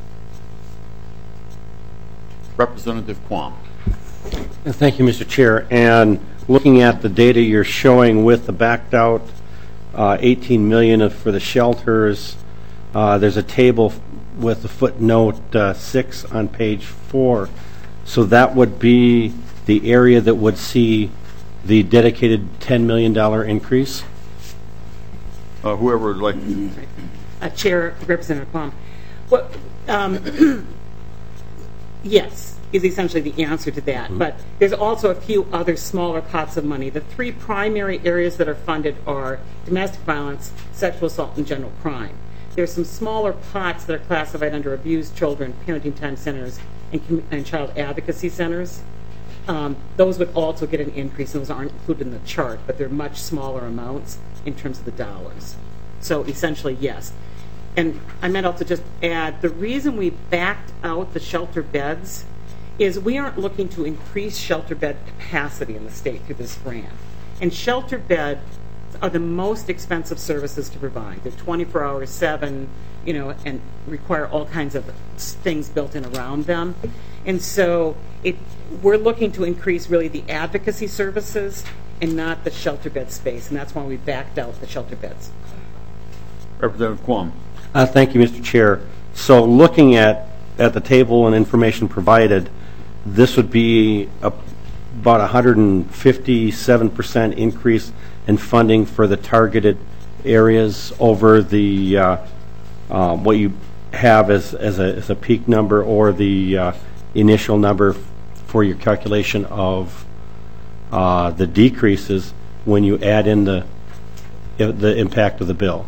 Representative Quam.
Thank you, Mister Chair. And looking at the data you're showing with the backed out uh, eighteen million dollars for the shelters, uh, there's a table with the footnote uh, six on page four. So that would be the area that would see the dedicated ten million dollars increase?
Uh, whoever would like to.
Uh, Chair, Representative Quam. Well, um, yes, is essentially the answer to that. Mm-hmm. But there's also a few other smaller pots of money. The three primary areas that are funded are domestic violence, sexual assault, and general crime. There's some smaller pots that are classified under abused children, parenting time centers, and, com- and child advocacy centers. Um, those would also get an increase. Those aren't included in the chart, but they're much smaller amounts in terms of the dollars. So essentially, yes. And I meant also just add, the reason we backed out the shelter beds is we aren't looking to increase shelter bed capacity in the state through this grant. And shelter beds are the most expensive services to provide. They're twenty-four hours, seven, you know, and require all kinds of things built in around them. And so it, we're looking to increase really the advocacy services and not the shelter bed space, and that's why we backed out the shelter beds.
Representative Quam.
Uh, thank you, Mister Chair. So looking at, at the table and information provided, this would be a, about one hundred fifty-seven percent increase in funding for the targeted areas over the uh, uh, what you have as, as, a, as a peak number or the uh, initial number for your calculation of uh, the decreases when you add in the the impact of the bill.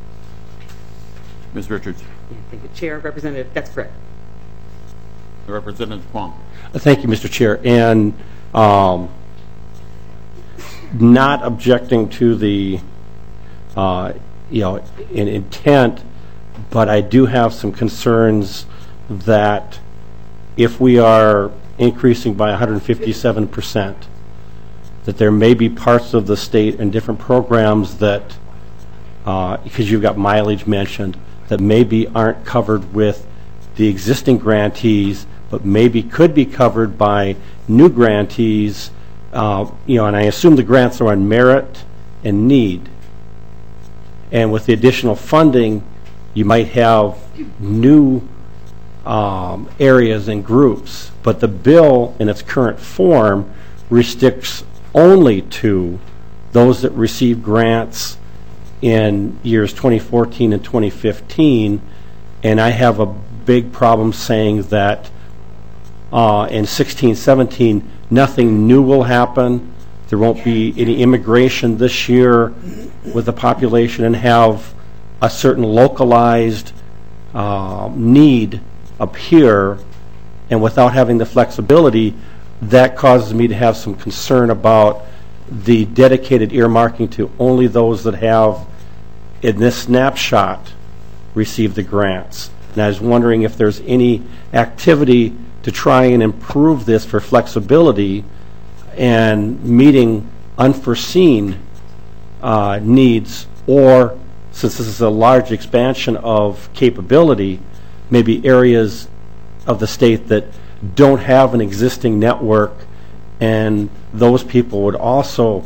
Miz Richards.
Thank you, Chair. Representative, that's correct.
Representative Quam.
Thank you, Mister Chair. And um, not objecting to the, uh, you know, in intent, but I do have some concerns that if we are increasing by one hundred fifty-seven percent, that there may be parts of the state and different programs that, uh, because you've got mileage mentioned, that maybe aren't covered with the existing grantees, but maybe could be covered by new grantees, uh, you know, and I assume the grants are on merit and need. And with the additional funding, you might have new um, areas and groups, but the bill in its current form restricts only to those that receive grants in years twenty fourteen and twenty fifteen, and I have a big problem saying that uh, in sixteen seventeen nothing new will happen. There won't be any immigration this year with the population and have a certain localized uh, need appear, and without having the flexibility, that causes me to have some concern about the dedicated earmarking to only those that have, in this snapshot, received the grants. And I was wondering if there's any activity to try and improve this for flexibility and meeting unforeseen uh, needs, or since this is a large expansion of capability, maybe areas of the state that don't have an existing network, and those people would also,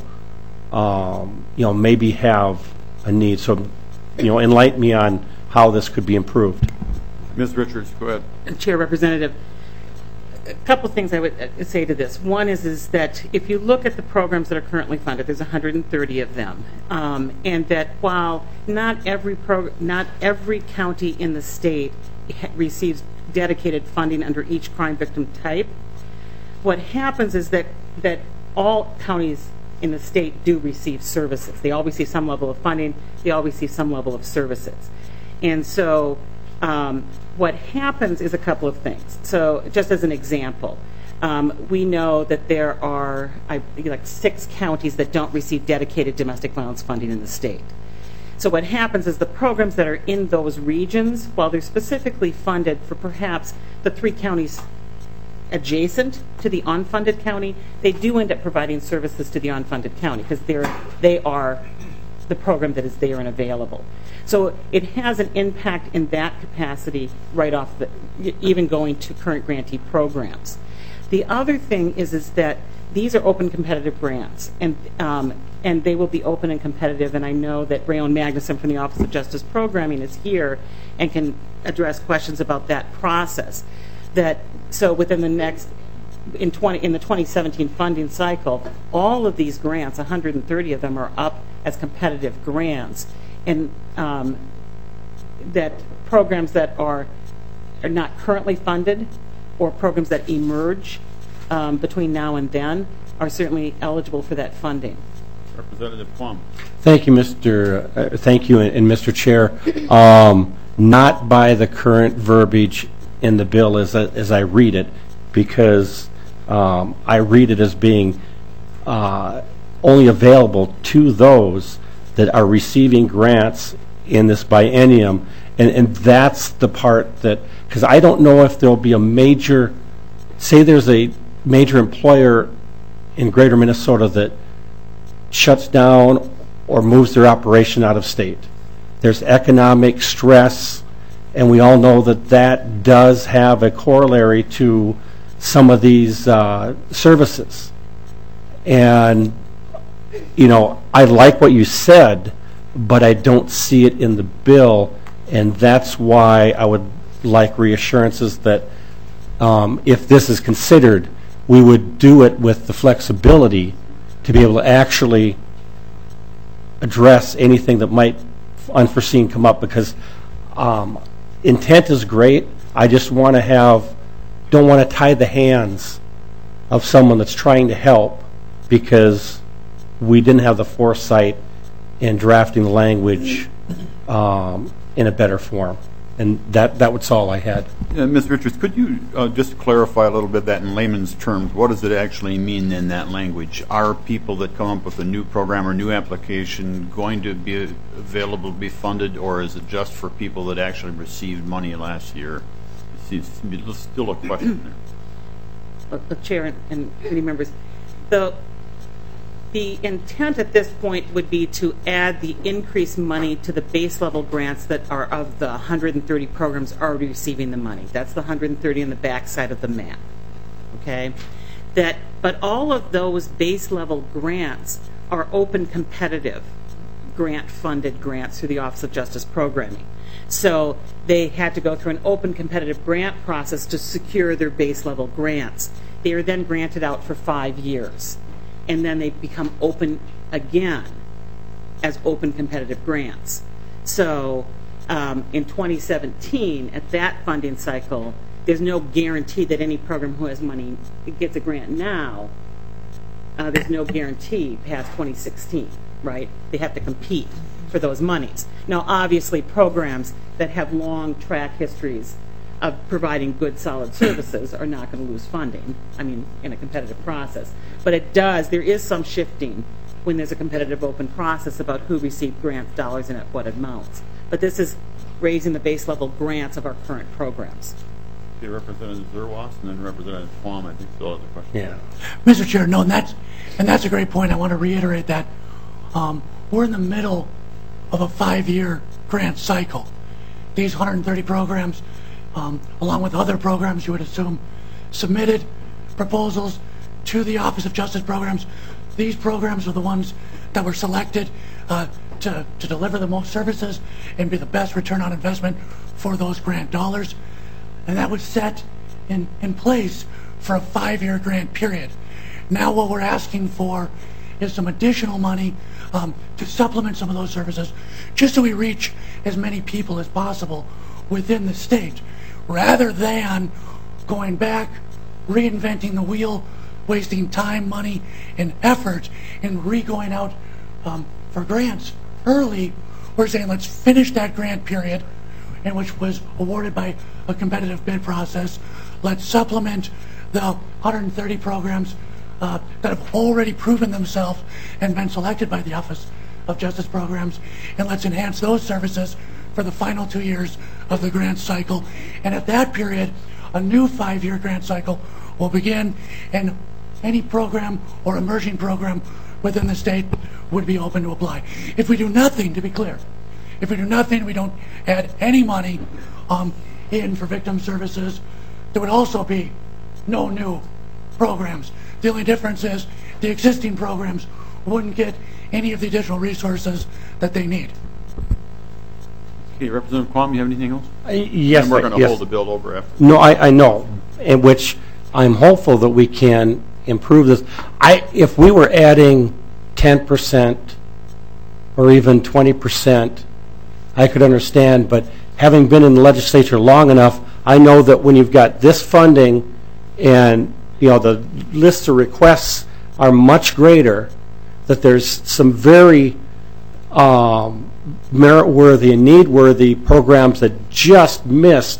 um, you know, maybe have a need. So, you know, enlighten me on how this could be improved.
Miz Richards, go ahead.
Chair, Representative, a couple things I would say to this. One is, is that if you look at the programs that are currently funded, there's one hundred thirty of them, um, and that while not every prog- not every county in the state ha- receives dedicated funding under each crime victim type, what happens is that that all counties in the state do receive services. They all receive some level of funding. They all receive some level of services. And so um, what happens is a couple of things. So just as an example, um, we know that there are I, like six counties that don't receive dedicated domestic violence funding in the state. So what happens is the programs that are in those regions, while they're specifically funded for perhaps the three counties adjacent to the unfunded county, they do end up providing services to the unfunded county because they're they are the program that is there and available. So it has an impact in that capacity right off the, even going to current grantee programs. The other thing is is that these are open competitive grants, and um, and they will be open and competitive. And I know that Rayon Magnuson from the Office of Justice Programming is here and can address questions about that process. That so within the next in twenty in the twenty seventeen funding cycle, all of these grants, one hundred thirty of them, are up as competitive grants, and um, that programs that are are not currently funded or programs that emerge um, between now and then are certainly eligible for that funding.
Representative Plum.
Thank you, Mister Uh, thank you, and, and Mister Chair. Um, not by the current verbiage in the bill as I, as I read it, because um, I read it as being uh, only available to those that are receiving grants in this biennium, and, and that's the part that, because I don't know if there'll be a major, say there's a major employer in greater Minnesota that shuts down or moves their operation out of state. There's economic stress, and we all know that that does have a corollary to some of these uh, services. And, you know, I like what you said, but I don't see it in the bill, and that's why I would like reassurances that um, if this is considered, we would do it with the flexibility to be able to actually address anything that might unforeseen come up, because um, intent is great. I just want to have, don't want to tie the hands of someone that's trying to help because we didn't have the foresight in drafting the language um, in a better form. And that, that was all I had.
Uh, Miz Richards, could you uh, just clarify a little bit that in layman's terms? What does it actually mean in that language? Are people that come up with a new program or new application going to be available to be funded, or is it just for people that actually received money last year? It's still a question there.
The Chair and committee members, the The intent at this point would be to add the increased money to the base level grants that are of the one hundred thirty programs already receiving the money. That's the one hundred thirty on the back side of the map. Okay? That, but all of those base level grants are open competitive grant funded grants through the Office of Justice Programming. So they had to go through an open competitive grant process to secure their base level grants. They are then granted out for five years. And then they become open again as open competitive grants. So um, in twenty seventeen, at that funding cycle, there's no guarantee that any program who has money gets a grant now. Uh, there's no guarantee past twenty sixteen, right? They have to compete for those monies. Now, obviously, programs that have long track histories of providing good, solid services are not going to lose funding, I mean, in a competitive process. But it does, there is some shifting when there's a competitive open process about who received grant dollars and at what amounts. But this is raising the base level grants of our current programs.
Okay, Representative Zerwas and then Representative Quam, I think, still has a question.
Yeah.
Mister Chair, no, and that's, and that's a great point. I want to reiterate that um, we're in the middle of a five-year grant cycle. These one hundred thirty programs, Um, along with other programs you would assume, submitted proposals to the Office of Justice Programs. These programs are the ones that were selected uh, to, to deliver the most services and be the best return on investment for those grant dollars. And that was set in, in place for a five-year grant period. Now what we're asking for is some additional money um, to supplement some of those services, just so we reach as many people as possible within the state, rather than going back, reinventing the wheel, wasting time, money, and effort, and re-going out um, for grants early. We're saying let's finish that grant period, in which was awarded by a competitive bid process. Let's supplement the one hundred thirty programs uh, that have already proven themselves and been selected by the Office of Justice Programs, and let's enhance those services for the final two years of the grant cycle. And at that period, a new five-year grant cycle will begin, and any program or emerging program within the state would be open to apply. If we do nothing, to be clear, if we do nothing, we don't add any money um, in for victim services, there would also be no new programs. The only difference is the existing programs wouldn't get any of the additional resources that they need.
Okay, Representative Quam, you have anything else?
Uh, yes.
And we're going to
yes.
hold the bill over after.
No, I, I know, in which I'm hopeful that we can improve this. I, if we were adding ten percent or even twenty percent, I could understand, but having been in the legislature long enough, I know that when you've got this funding and, you know, the lists of requests are much greater, that there's some very um, merit-worthy and need-worthy programs that just missed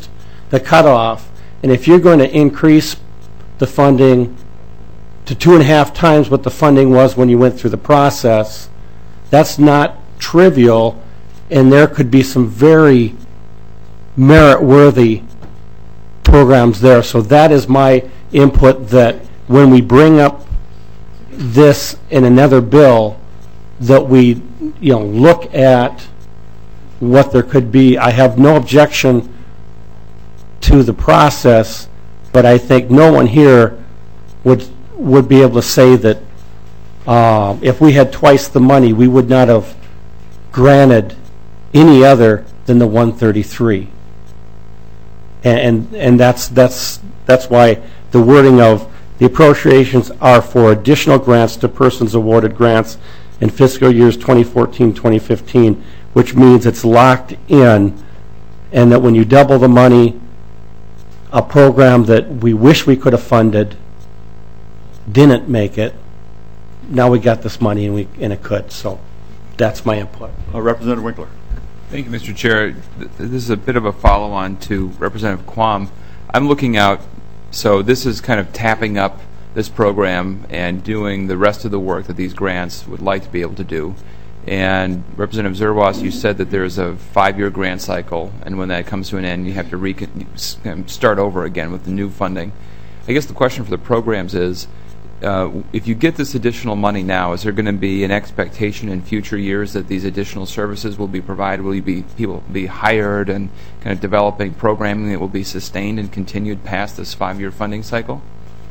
the cutoff. And if you're going to increase the funding to two and a half times what the funding was when you went through the process, that's not trivial, and there could be some very merit-worthy programs there. So that is my input, that when we bring up this in another bill, that we, you know, look at what there could be. I have no objection to the process, but I think no one here would would be able to say that uh, if we had twice the money, we would not have granted any other than the one thirty-three. And and that's that's that's why the wording of the appropriations are for additional grants to persons awarded grants in fiscal years twenty fourteen, twenty fifteen, which means it's locked in, and that when you double the money, a program that we wish we could have funded didn't make it, now we got this money and we and it could. So that's my input.
Uh, Representative Winkler.
Thank you, Mister Chair. This is a bit of a follow-on to Representative Quam. I'm looking out, so this is kind of tapping up this program and doing the rest of the work that these grants would like to be able to do. And Representative Zerwas, you said that there's a five-year grant cycle, and when that comes to an end, you have to recon- start over again with the new funding. I guess the question for the programs is, Uh, if you get this additional money now, is there going to be an expectation in future years that these additional services will be provided? Will you be people be hired and kind of developing programming that will be sustained and continued past this five-year funding cycle?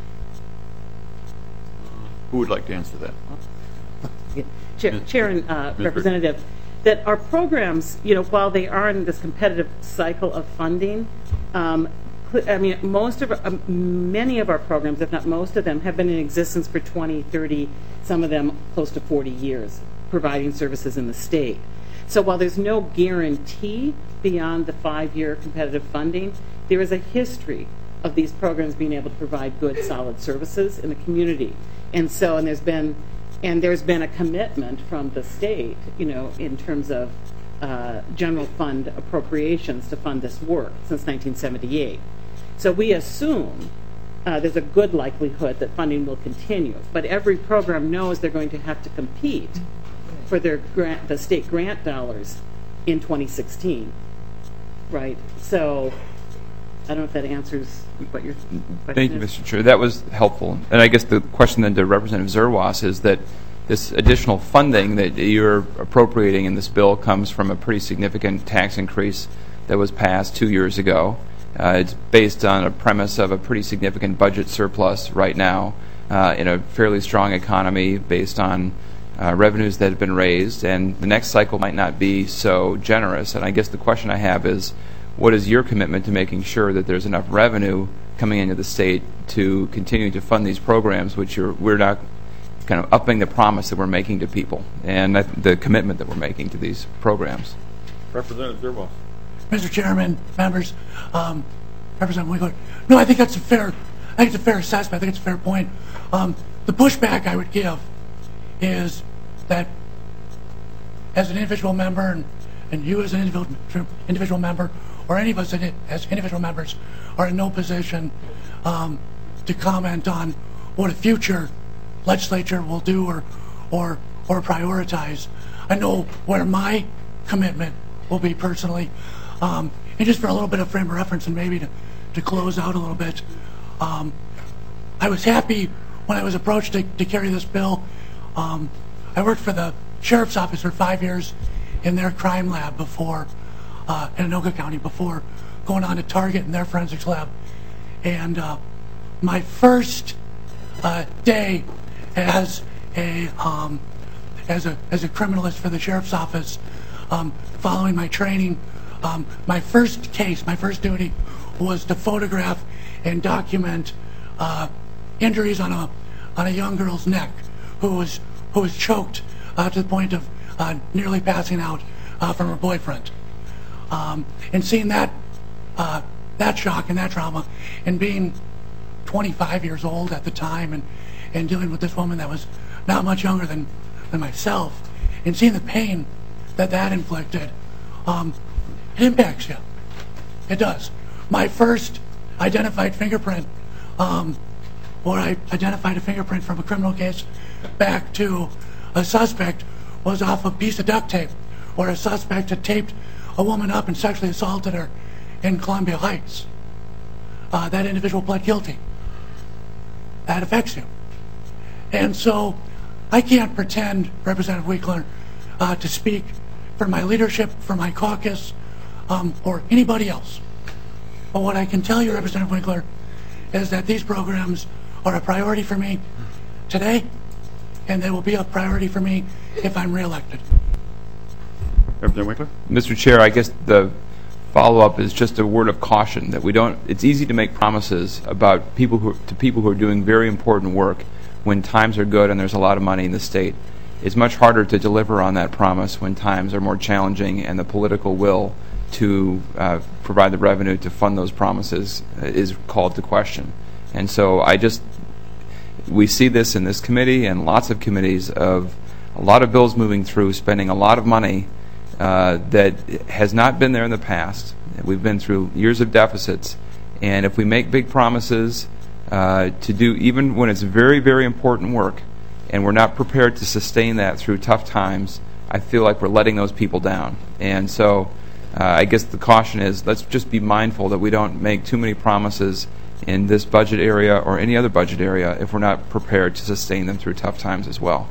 Who would like to answer that?
Chair, Chair and uh, Representative, that our programs, you know, while they are in this competitive cycle of funding, um, I mean, most of, um, many of our programs, if not most of them, have been in existence for twenty, thirty, some of them close to forty years, providing services in the state. So while there's no guarantee beyond the five-year competitive funding, there is a history of these programs being able to provide good, solid services in the community. And so, and there's been, and there's been a commitment from the state, you know, in terms of uh, general fund appropriations to fund this work since nineteen seventy-eight. So we assume uh, there's a good likelihood that funding will continue, but every program knows they're going to have to compete for their grant, the state grant dollars in twenty sixteen, right? So I don't know if that answers what your question
Thank you,
is.
Mister Chair. That was helpful. And I guess the question then to Representative Zerwas is that this additional funding that you're appropriating in this bill comes from a pretty significant tax increase that was passed two years ago. Uh, it's based on a premise of a pretty significant budget surplus right now uh, in a fairly strong economy based on uh, revenues that have been raised, and the next cycle might not be so generous. And I guess the question I have is, what is your commitment to making sure that there's enough revenue coming into the state to continue to fund these programs, which are, we're not kind of upping the promise that we're making to people and that, the commitment that we're making to these programs?
Representative Zerwas.
Mister Chairman, members, um, Representative Winkler. No, I think that's a fair. I think it's a fair assessment. I think it's a fair point. Um, the pushback I would give is that, as an individual member, and, and you as an individual individual member, or any of us in, as individual members, are in no position um, to comment on what a future legislature will do or or or prioritize. I know where my commitment will be personally. Um, and just for a little bit of frame of reference and maybe to, to close out a little bit, um, I was happy when I was approached to, to carry this bill. Um, I worked for the Sheriff's Office for five years in their crime lab before, uh, in Anoka County, before going on to Target in their forensics lab. And uh, my first uh, day as a, um, as a as a criminalist for the Sheriff's Office, um, following my training, Um, my first case, my first duty was to photograph and document uh, injuries on a on a young girl's neck who was who was choked uh, to the point of uh, nearly passing out uh, from her boyfriend. Um, and seeing that uh, that shock and that trauma, and being twenty-five years old at the time, and and dealing with this woman that was not much younger than than myself, and seeing the pain that that inflicted. Um, It impacts you. It does. my first identified fingerprint, um, where I identified a fingerprint from a criminal case back to a suspect, was off a piece of duct tape, where a suspect had taped a woman up and sexually assaulted her in Columbia Heights. Uh, that individual pled guilty. That affects you. And so I can't pretend, Representative Winkler, uh, to speak for my leadership, for my caucus, um, or anybody else. But what I can tell you, Representative Winkler, is that these programs are a priority for me today, and they will be a priority for me if I'm reelected.
Representative Winkler?
Mister Chair, I guess the follow-up is just a word of caution that we don't. It's easy to make promises about people who to people who are doing very important work when times are good and there's a lot of money in the state. It's much harder to deliver on that promise when times are more challenging and the political will to uh, provide the revenue to fund those promises uh, is called to question. And so I just, we see this in this committee and lots of committees of a lot of bills moving through, spending a lot of money uh, that has not been there in the past. We've been through years of deficits, and if we make big promises uh, to do, even when it's very, very important work, and we're not prepared to sustain that through tough times, I feel like we're letting those people down. And so uh, I guess the caution is, let's just be mindful that we don't make too many promises in this budget area or any other budget area if we're not prepared to sustain them through tough times as well.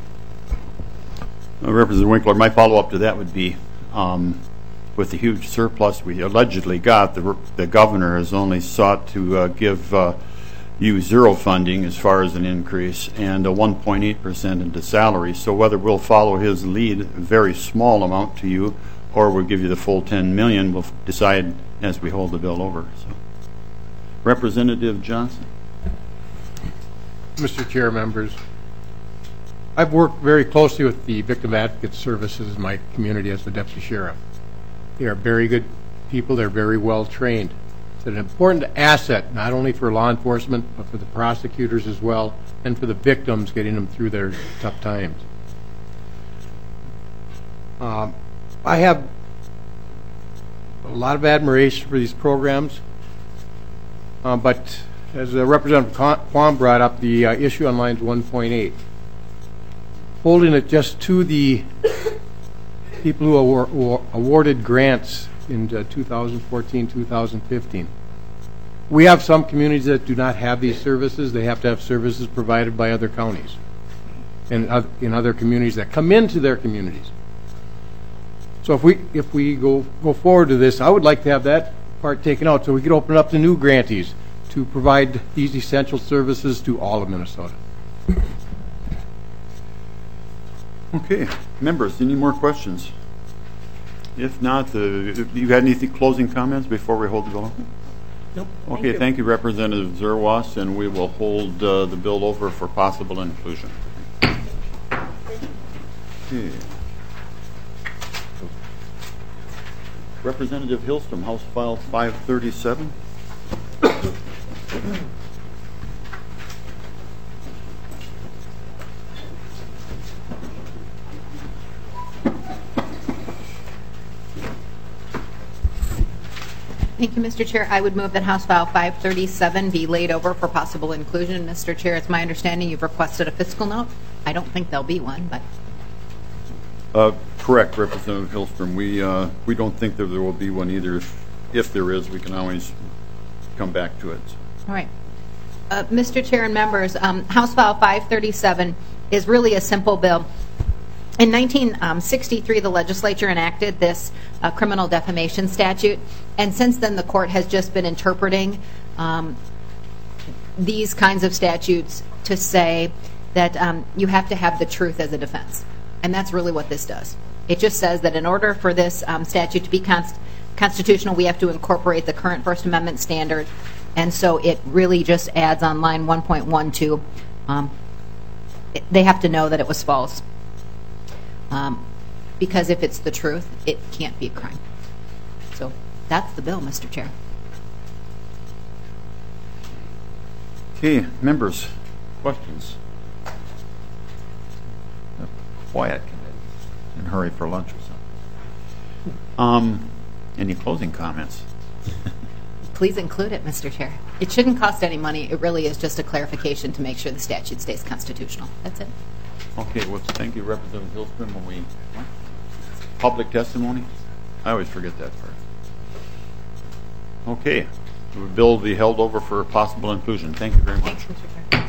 Uh, Representative Winkler, my follow-up to that would be, um, with the huge surplus we allegedly got, the, the governor has only sought to uh, give uh, you zero funding as far as an increase and a one point eight percent into salary. So whether we'll follow his lead, a very small amount to you, or we'll give you the full ten million dollars, we'll decide as we hold the bill over. So, Representative Johnson.
Mister Chair, members, I've worked very closely with the Victim Advocate Services in my community as the Deputy Sheriff. They are very good people. They're very well trained. It's an important asset, not only for law enforcement, but for the prosecutors as well, and for the victims, getting them through their tough times. Um, I have a lot of admiration for these programs, uh, but as uh, Representative Quam brought up, the uh, issue on lines one point eight, holding it just to the people who award, who awarded grants in uh, two thousand fourteen, two thousand fifteen. We have some communities that do not have these services. They have to have services provided by other counties and uh, in other communities that come into their communities. So if we if we go go forward to this, I would like to have that part taken out so we could open it up to new grantees to provide these essential services to all of Minnesota.
Okay, members, any more questions? If not, the, you got any closing comments before we hold the bill?
Nope.
Okay,
thank you.
thank you, Representative Zerwas, and we will hold uh, the bill over for possible inclusion. Okay. Representative Hillstrom, House File five thirty-seven.
Thank you, Mister Chair. I would move that House File five thirty-seven be laid over for possible inclusion. Mister Chair, it's my understanding you've requested a fiscal note. I don't think there'll be one, but...
Uh, correct, Representative Hillstrom. We, uh, we don't think that there will be one either. If, if there is, we can always come back to it.
All right. Uh, Mister Chair and members, um, House File five thirty-seven is really a simple bill. In nineteen sixty-three, the legislature enacted this uh, criminal defamation statute, and since then the court has just been interpreting um, these kinds of statutes to say that um, you have to have the truth as a defense. And that's really what this does. It just says that in order for this um, statute to be const constitutional, we have to incorporate the current First Amendment standard, and so it really just adds on line one point one two, um, it, they have to know that it was false. Um, because if it's the truth, it can't be a crime. So that's the bill, Mister Chair.
Okay, members, questions? Quiet, in a hurry for lunch or something. Um, any closing comments?
Please include it, Mister Chair. It shouldn't cost any money. It really is just a clarification to make sure the statute stays constitutional. That's it.
Okay, well, thank you, Representative Hillstrom. When we what? Public testimony, I always forget that part. Okay, the bill will be held over for possible inclusion. Thank you very much.
Thanks, Mister Chair.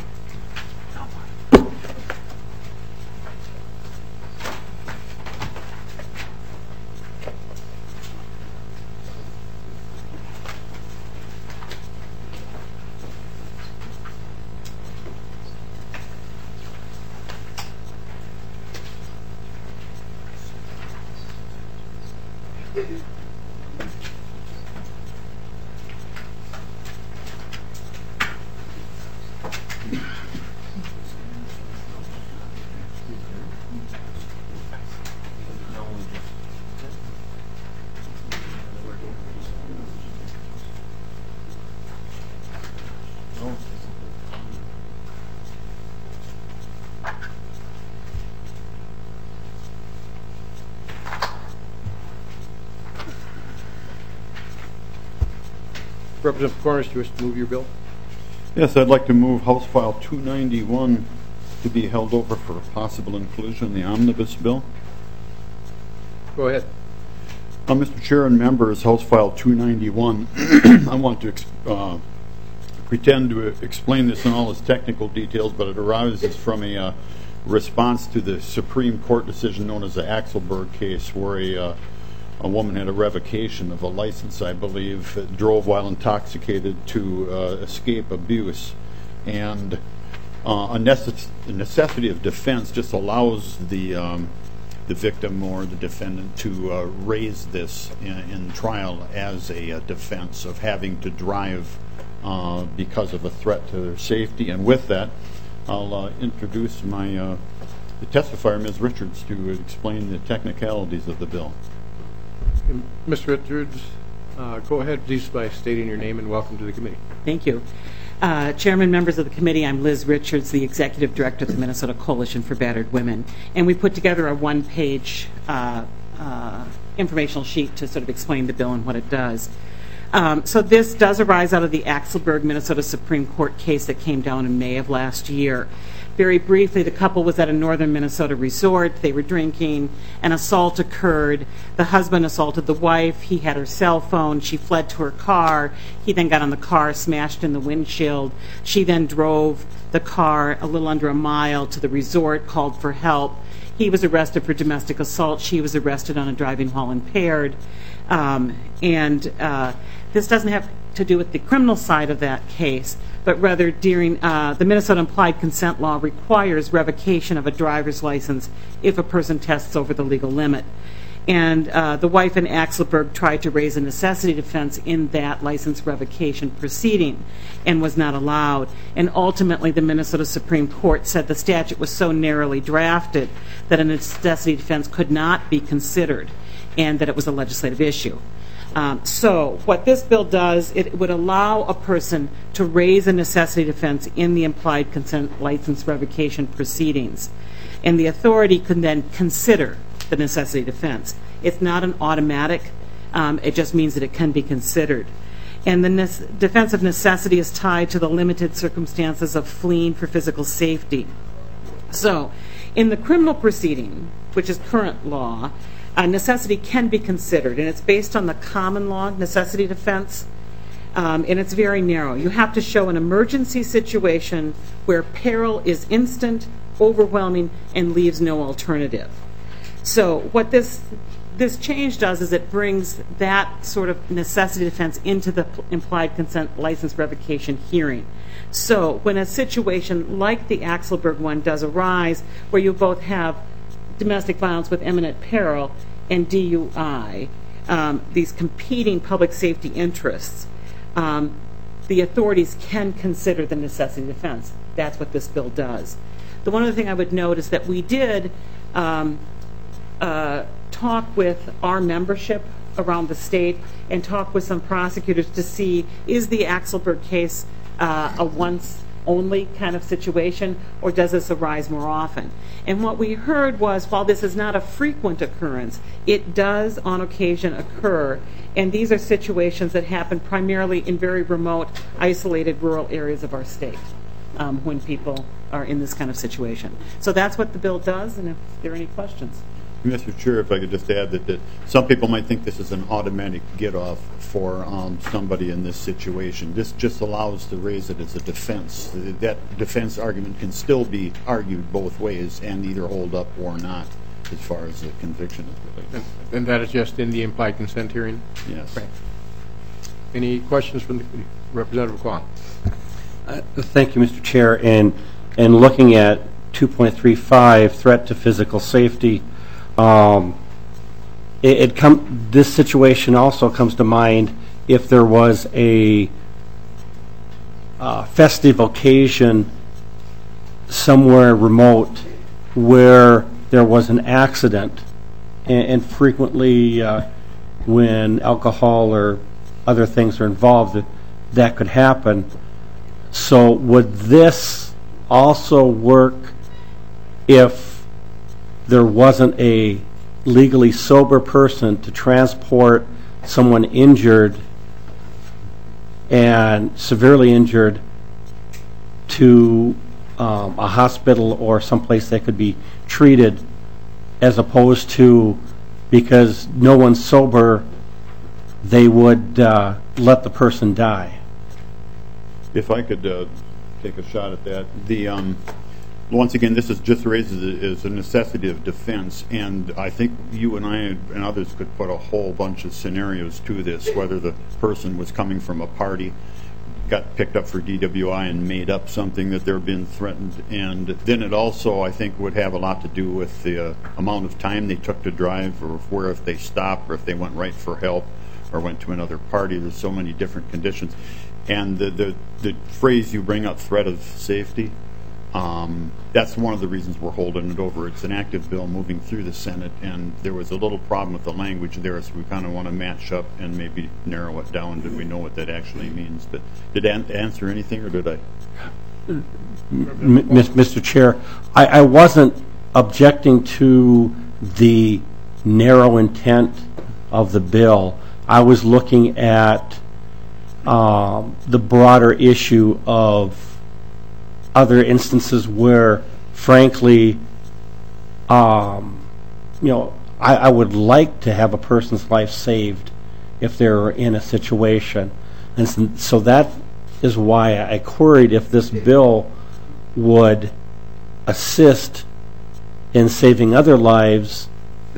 Representative Cornish, do you wish to move your bill?
Yes, I'd like to move House File two ninety-one to be held over for possible inclusion in the omnibus bill.
Go ahead.
Uh, Mister Chair and members, House File two ninety-one, I want to uh, pretend to explain this in all its technical details, but it arises from a uh, response to the Supreme Court decision known as the Axelberg case, where a uh, A woman had a revocation of a license, I believe, drove while intoxicated to uh, escape abuse. And uh, a, necess- a necessity of defense just allows the um, the victim or the defendant to uh, raise this in, in trial as a, a defense of having to drive uh, because of a threat to their safety. And with that, I'll uh, introduce my uh, the testifier, Miz Richards, to explain the technicalities of the bill.
Mister Richards, uh, go ahead, please, by stating your name and welcome to the committee.
Thank you. Uh, Chairman, members of the committee, I'm Liz Richards, the Executive Director of the Minnesota Coalition for Battered Women. And we put together a one-page uh, uh, informational sheet to sort of explain the bill and what it does. Um, so this does arise out of the Axelberg, Minnesota Supreme Court case that came down in May of last year. Very briefly, the couple was at a northern Minnesota resort. They were drinking. An assault occurred. The husband assaulted the wife. He had her cell phone. She fled to her car. He then got on the car, smashed in the windshield. She then drove the car a little under a mile to the resort, called for help. He was arrested for domestic assault. She was arrested on a driving while impaired. Um, and uh, this doesn't have to do with the criminal side of that case, but rather during uh, the Minnesota implied consent law requires revocation of a driver's license if a person tests over the legal limit. And uh, the wife in Axelberg tried to raise a necessity defense in that license revocation proceeding and was not allowed. And ultimately, the Minnesota Supreme Court said the statute was so narrowly drafted that a necessity defense could not be considered and that it was a legislative issue. Um, so what this bill does, it would allow a person to raise a necessity defense in the implied consent license revocation proceedings. And the authority can then consider the necessity defense. It's not an automatic. Um, it just means that it can be considered. And the ne- defense of necessity is tied to the limited circumstances of fleeing for physical safety. So in the criminal proceeding, which is current law, Uh, necessity can be considered, and it's based on the common law necessity defense, um, and it's very narrow. You have to show an emergency situation where peril is instant, overwhelming, and leaves no alternative. So what this this change does is it brings that sort of necessity defense into the implied consent license revocation hearing. So when a situation like the Axelberg one does arise, where you both have domestic violence with imminent peril and D U I, um, these competing public safety interests, um, the authorities can consider the necessity defense. That's what this bill does. The one other thing I would note is that we did um, uh, talk with our membership around the state and talk with some prosecutors to see, is the Axelberg case uh, a once only kind of situation, or does this arise more often? And what we heard was, while this is not a frequent occurrence, it does on occasion occur, And these are situations that happen primarily in very remote, isolated rural areas of our state um, when people are in this kind of situation. So that's what the bill does, and if there are any questions.
Mister Chair, if I could just add that, that some people might think this is an automatic get-off for um, somebody in this situation. This just allows to raise it as a defense. That defense argument can still be argued both ways and either hold up or not as far as the conviction is related.
And, and that is just in the implied consent hearing?
Yes.
Right. Any questions from the Representative Kwong?
Uh, thank you, Mister Chair. And, and looking at two point three five, threat to physical safety, Um, it, it come. This situation also comes to mind if there was a uh, festive occasion somewhere remote where there was an accident, and, and frequently uh, when alcohol or other things are involved, that, that could happen. So would this also work if there wasn't a legally sober person to transport someone injured and severely injured to um, a hospital or someplace that could be treated, as opposed to because no one's sober, they would uh, let the person die?
If I could uh, take a shot at that. The um, Once again, this is just raises it as a necessity of defense, and I think you and I and others could put a whole bunch of scenarios to this, whether the person was coming from a party, got picked up for D W I and made up something that they're being threatened, and then it also, I think, would have a lot to do with the uh, amount of time they took to drive, or where if they stopped, or if they went right for help, or went to another party. There's so many different conditions. And the, the, the phrase you bring up, threat of safety, Um, that's one of the reasons we're holding it over. It's an active bill moving through the Senate, and there was a little problem with the language there, so we kind of want to match up and maybe narrow it down so we know what that actually means. But did I answer anything, or did I?
M- Mister Chair, I, I wasn't objecting to the narrow intent of the bill. I was looking at um, the broader issue of other instances where, frankly, um, you know, I, I would like to have a person's life saved if they're in a situation. And so, so that is why I queried if this bill would assist in saving other lives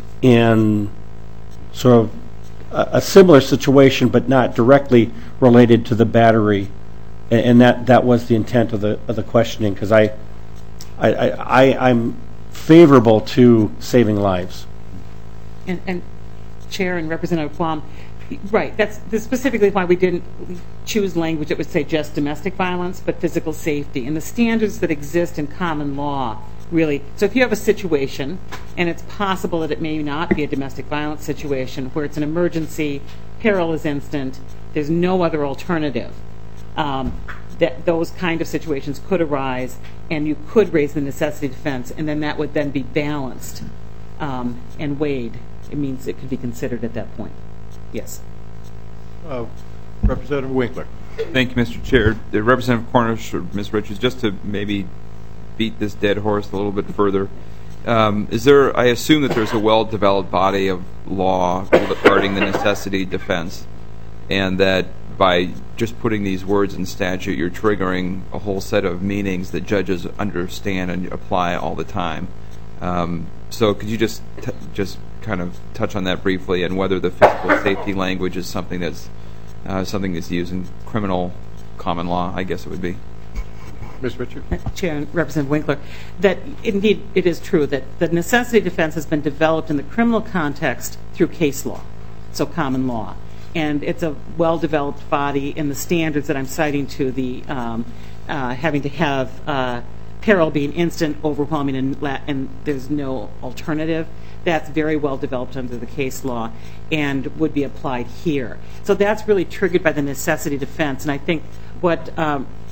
in sort of a, a similar situation, but not directly related to the battery. And that, that was the intent of the of the questioning, because I, I, I, I'm favorable to saving lives.
And, and Chair and Representative Plum, right, that's, that's specifically why we didn't choose language that would say just domestic violence, but physical safety. And the standards that exist in common law, really. So if you have a situation, and it's possible that it may not be a domestic violence situation, where it's an emergency, peril is instant, there's no other alternative. Um, that those kind of situations could arise, and you could raise the necessity defense, and then that would then be balanced um, and weighed. It means it could be considered at that point. Yes.
Uh, Representative Winkler.
Thank you, Mister Chair. The Representative Cornish or Miz Richards, just to maybe beat this dead horse a little bit further, um, is there? I assume that there's a well-developed body of law regarding the necessity defense, and that by just putting these words in statute, you're triggering a whole set of meanings that judges understand and apply all the time. Um, so could you just t- just kind of touch on that briefly, and whether the physical safety language is something that's uh, something that's used in criminal common law, I guess it would be.
Miz Richards.
Chair and Representative Winkler, that indeed it is true that the necessity defense has been developed in the criminal context through case law, so common law. And it's a well-developed body in the standards that I'm citing to the um, uh, having to have uh, peril being instant, overwhelming, and, la- and there's no alternative. That's very well developed under the case law and would be applied here. So that's really triggered by the necessity defense. And I think what um,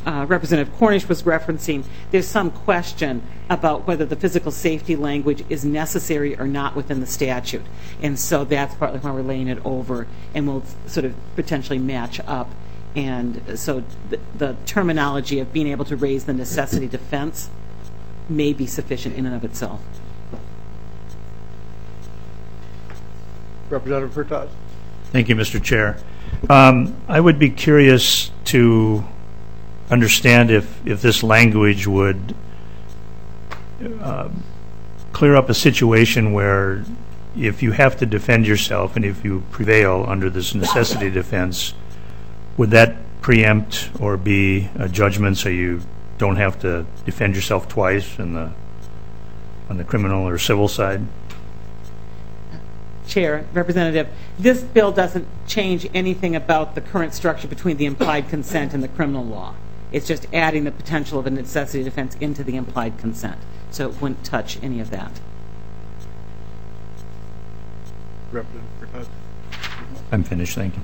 uh, Representative Cornish was referencing, there's some question about whether the physical safety language is necessary or not within the statute. And so that's partly why we're laying it over, and we'll sort of potentially match up. And so the, the terminology of being able to raise the necessity defense may be sufficient in and of itself.
Representative Hurtado.
Thank you, Mister Chair. Um, I would be curious to understand if, if this language would uh, clear up a situation where if you have to defend yourself and if you prevail under this necessity defense, would that preempt or be a judgment so you don't have to defend yourself twice in the, on the criminal or civil side?
Chair, Representative, this bill doesn't change anything about the current structure between the implied consent and the criminal law. It's just adding the potential of a necessity defense into the implied consent. So it wouldn't touch any of that.
Representative Hurtado.
I'm finished, thank you.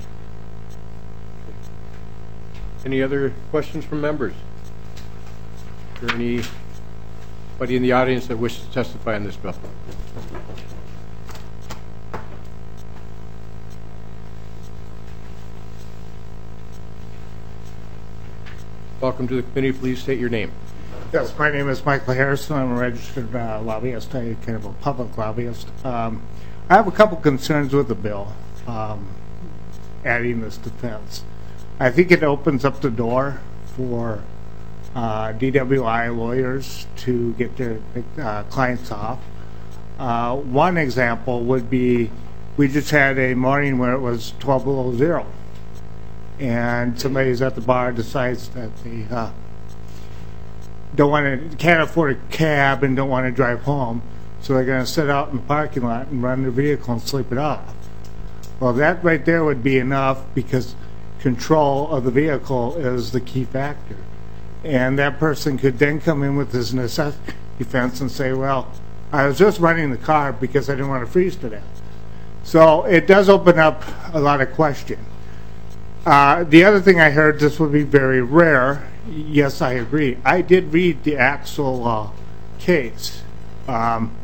Any other questions from members? Is there anybody in the audience that wishes to testify on this bill? Welcome to the committee. Please state your name.
Yes, my name is Michael Harrison. I'm a registered uh, lobbyist. I kind of a public lobbyist. Um, I have a couple concerns with the bill, um, adding this defense. I think it opens up the door for uh, D W I lawyers to get their uh, clients off. Uh, one example would be we just had a morning where it was twelve below zero. And somebody's at the bar decides that they uh, don't want to, can't afford a cab and don't want to drive home, so they're going to sit out in the parking lot and run their vehicle and sleep it off. Well, that right there would be enough because control of the vehicle is the key factor. And that person could then come in with his necessity defense and say, well, I was just running the car because I didn't want to freeze to death. So it does open up a lot of questions. Uh, the other thing I heard, this would be very rare. Yes, I agree. I did read the Axel uh, case. Um,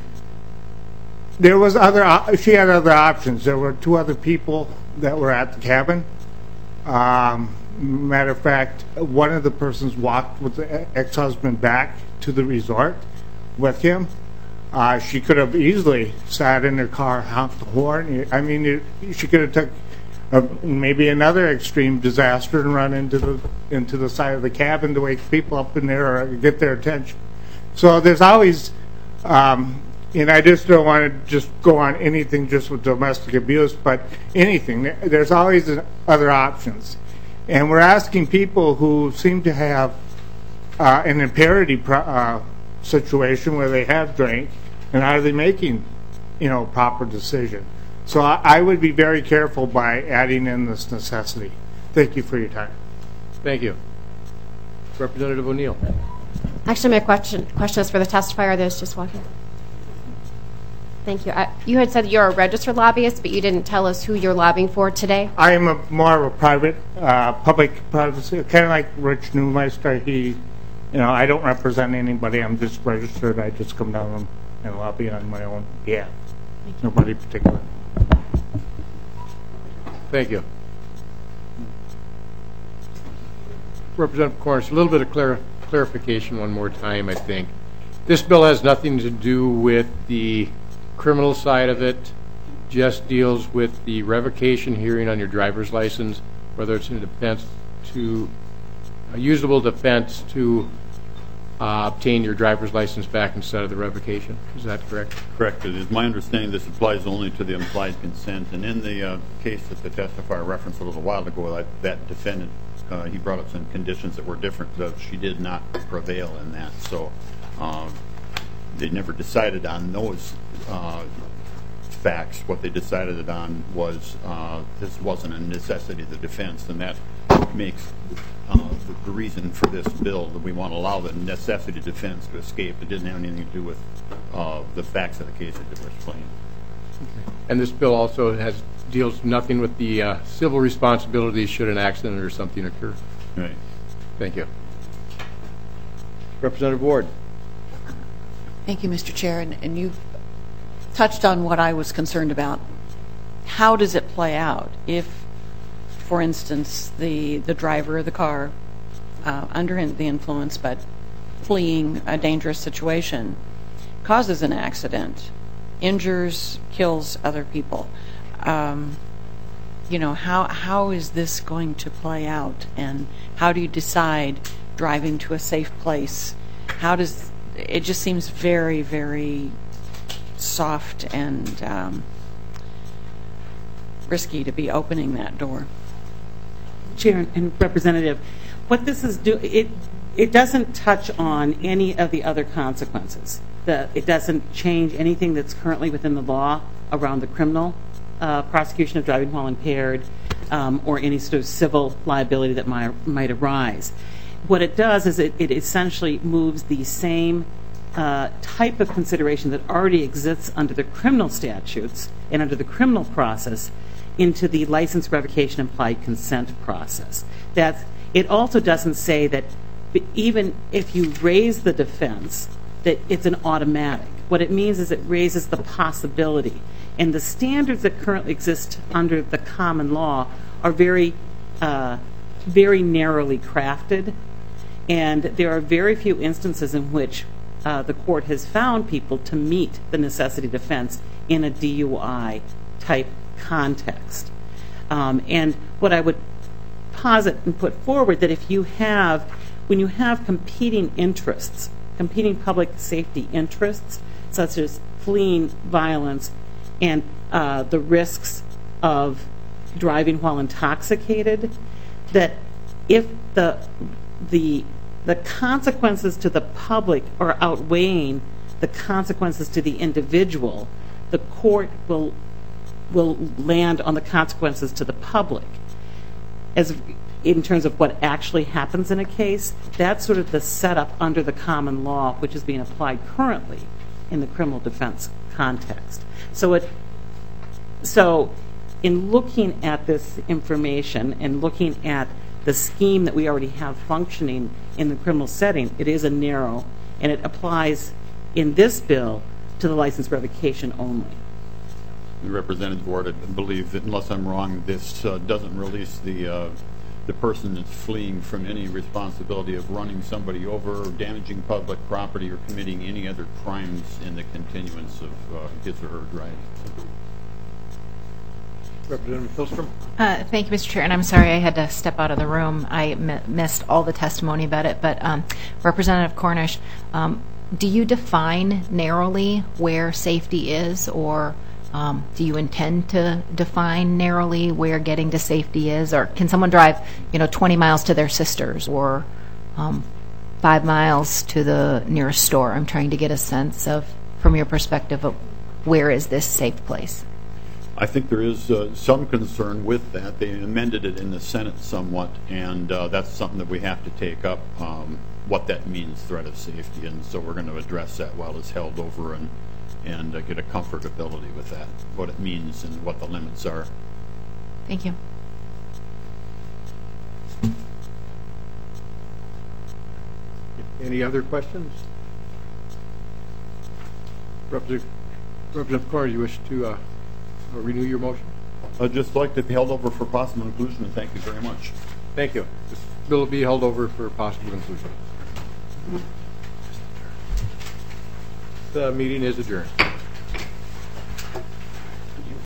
there was other. Uh, she had other options. There were two other people that were at the cabin. Um, matter of fact, one of the persons walked with the ex-husband back to the resort with him. Uh, she could have easily sat in her car, honked the horn. I mean, it, she could have took. Uh, maybe another extreme disaster and run into the into the side of the cabin to wake people up in there or get their attention. So there's always, um, and I just don't want to just go on anything just with domestic abuse, but anything. There's always other options, and we're asking people who seem to have uh, an impurity pro- uh, situation where they have drank, and are they making, you know, proper decision? So I, I would be very careful by adding in this necessity. Thank you for your time.
Thank you. Representative O'Neill.
Actually, my question question is for the testifier that's just walking. Thank you. I, you had said you're a registered lobbyist, but you didn't tell us who you're lobbying for today.
I am a, more of a private, uh, public, privacy, kind of like Rich Neumeister. He, you know, I don't represent anybody. I'm just registered. I just come down and lobby on my own behalf. Nobody particular.
Thank you. Representative Cornish, a little bit of clar- clarification one more time, I think. This bill has nothing to do with the criminal side of it, just deals with the revocation hearing on your driver's license, whether it's a defense to, a usable defense to Uh, obtain your driver's license back instead of the revocation. Is that correct?
Correct. It is my understanding this applies only to the implied consent. And in the uh, case that the testifier referenced a little while ago, that, that defendant, uh, he brought up some conditions that were different. Though she did not prevail in that. So um, they never decided on those uh, facts. What they decided on was uh, this wasn't a necessity of the defense, and that makes uh, the, the reason for this bill that we want to allow the necessity of defense to escape. It didn't have anything to do with uh, the facts of the case that were explained.
And this bill also has deals nothing with the uh, civil responsibilities should an accident or something occur.
Right.
Thank you. Representative Ward.
Thank you, Mister Chair. And, and you've touched on what I was concerned about. How does it play out if, for instance, the, the driver of the car, uh, under the influence but fleeing a dangerous situation, causes an accident, injures, kills other people? Um, you know, how how is this going to play out? And how do you decide driving to a safe place? How does it just seems very, very soft and um, risky to be opening that door.
Chair and Representative, what this is do it it doesn't touch on any of the other consequences. The, it doesn't change anything that's currently within the law around the criminal uh, prosecution of driving while impaired, um, or any sort of civil liability that might might arise. What it does is it, it essentially moves the same uh, type of consideration that already exists under the criminal statutes and under the criminal process into the license revocation implied consent process. That's, it also doesn't say that even if you raise the defense, that it's an automatic. What it means is it raises the possibility. And the standards that currently exist under the common law are very, uh, very narrowly crafted. And there are very few instances in which uh, the court has found people to meet the necessity defense in a D U I type context. Um, and what I would posit and put forward that if you have, when you have competing interests, competing public safety interests, such as fleeing violence and uh, the risks of driving while intoxicated, that if the the the consequences to the public are outweighing the consequences to the individual, the court will will land on the consequences to the public. As in terms of what actually happens in a case, that's sort of the setup under the common law, which is being applied currently in the criminal defense context. So it so in looking at this information and looking at the scheme that we already have functioning in the criminal setting, it is a narrow, and it applies in this bill to the license revocation only.
Representative Ward, I believe that, unless I'm wrong, this uh, doesn't release the uh, the person that's fleeing from any responsibility of running somebody over, or damaging public property, or committing any other crimes in the continuance of uh, his or her driving.
Representative Hillstrom.
Uh, thank you, Mister Chair, and I'm sorry I had to step out of the room. I m- missed all the testimony about it, but um, Representative Cornish, um, do you define narrowly where safety is, or um, do you intend to define narrowly where getting to safety is, or can someone drive, you know, twenty miles to their sister's, or um, five miles to the nearest store? I'm trying to get a sense of, from your perspective, of where is this safe place?
I think there is uh, some concern with that. They amended it in the Senate somewhat, and uh, that's something that we have to take up, um, what that means, threat of safety, and so we're going to address that while it's held over and, and uh, get a comfortability with that, what it means and what the limits are.
Thank you.
Any other questions? Representative, Representative Cornish, you wish to uh, renew your motion?
I'd just like to be held over for possible inclusion, and thank you very much.
Thank you. This bill will be held over for possible inclusion. The meeting is adjourned.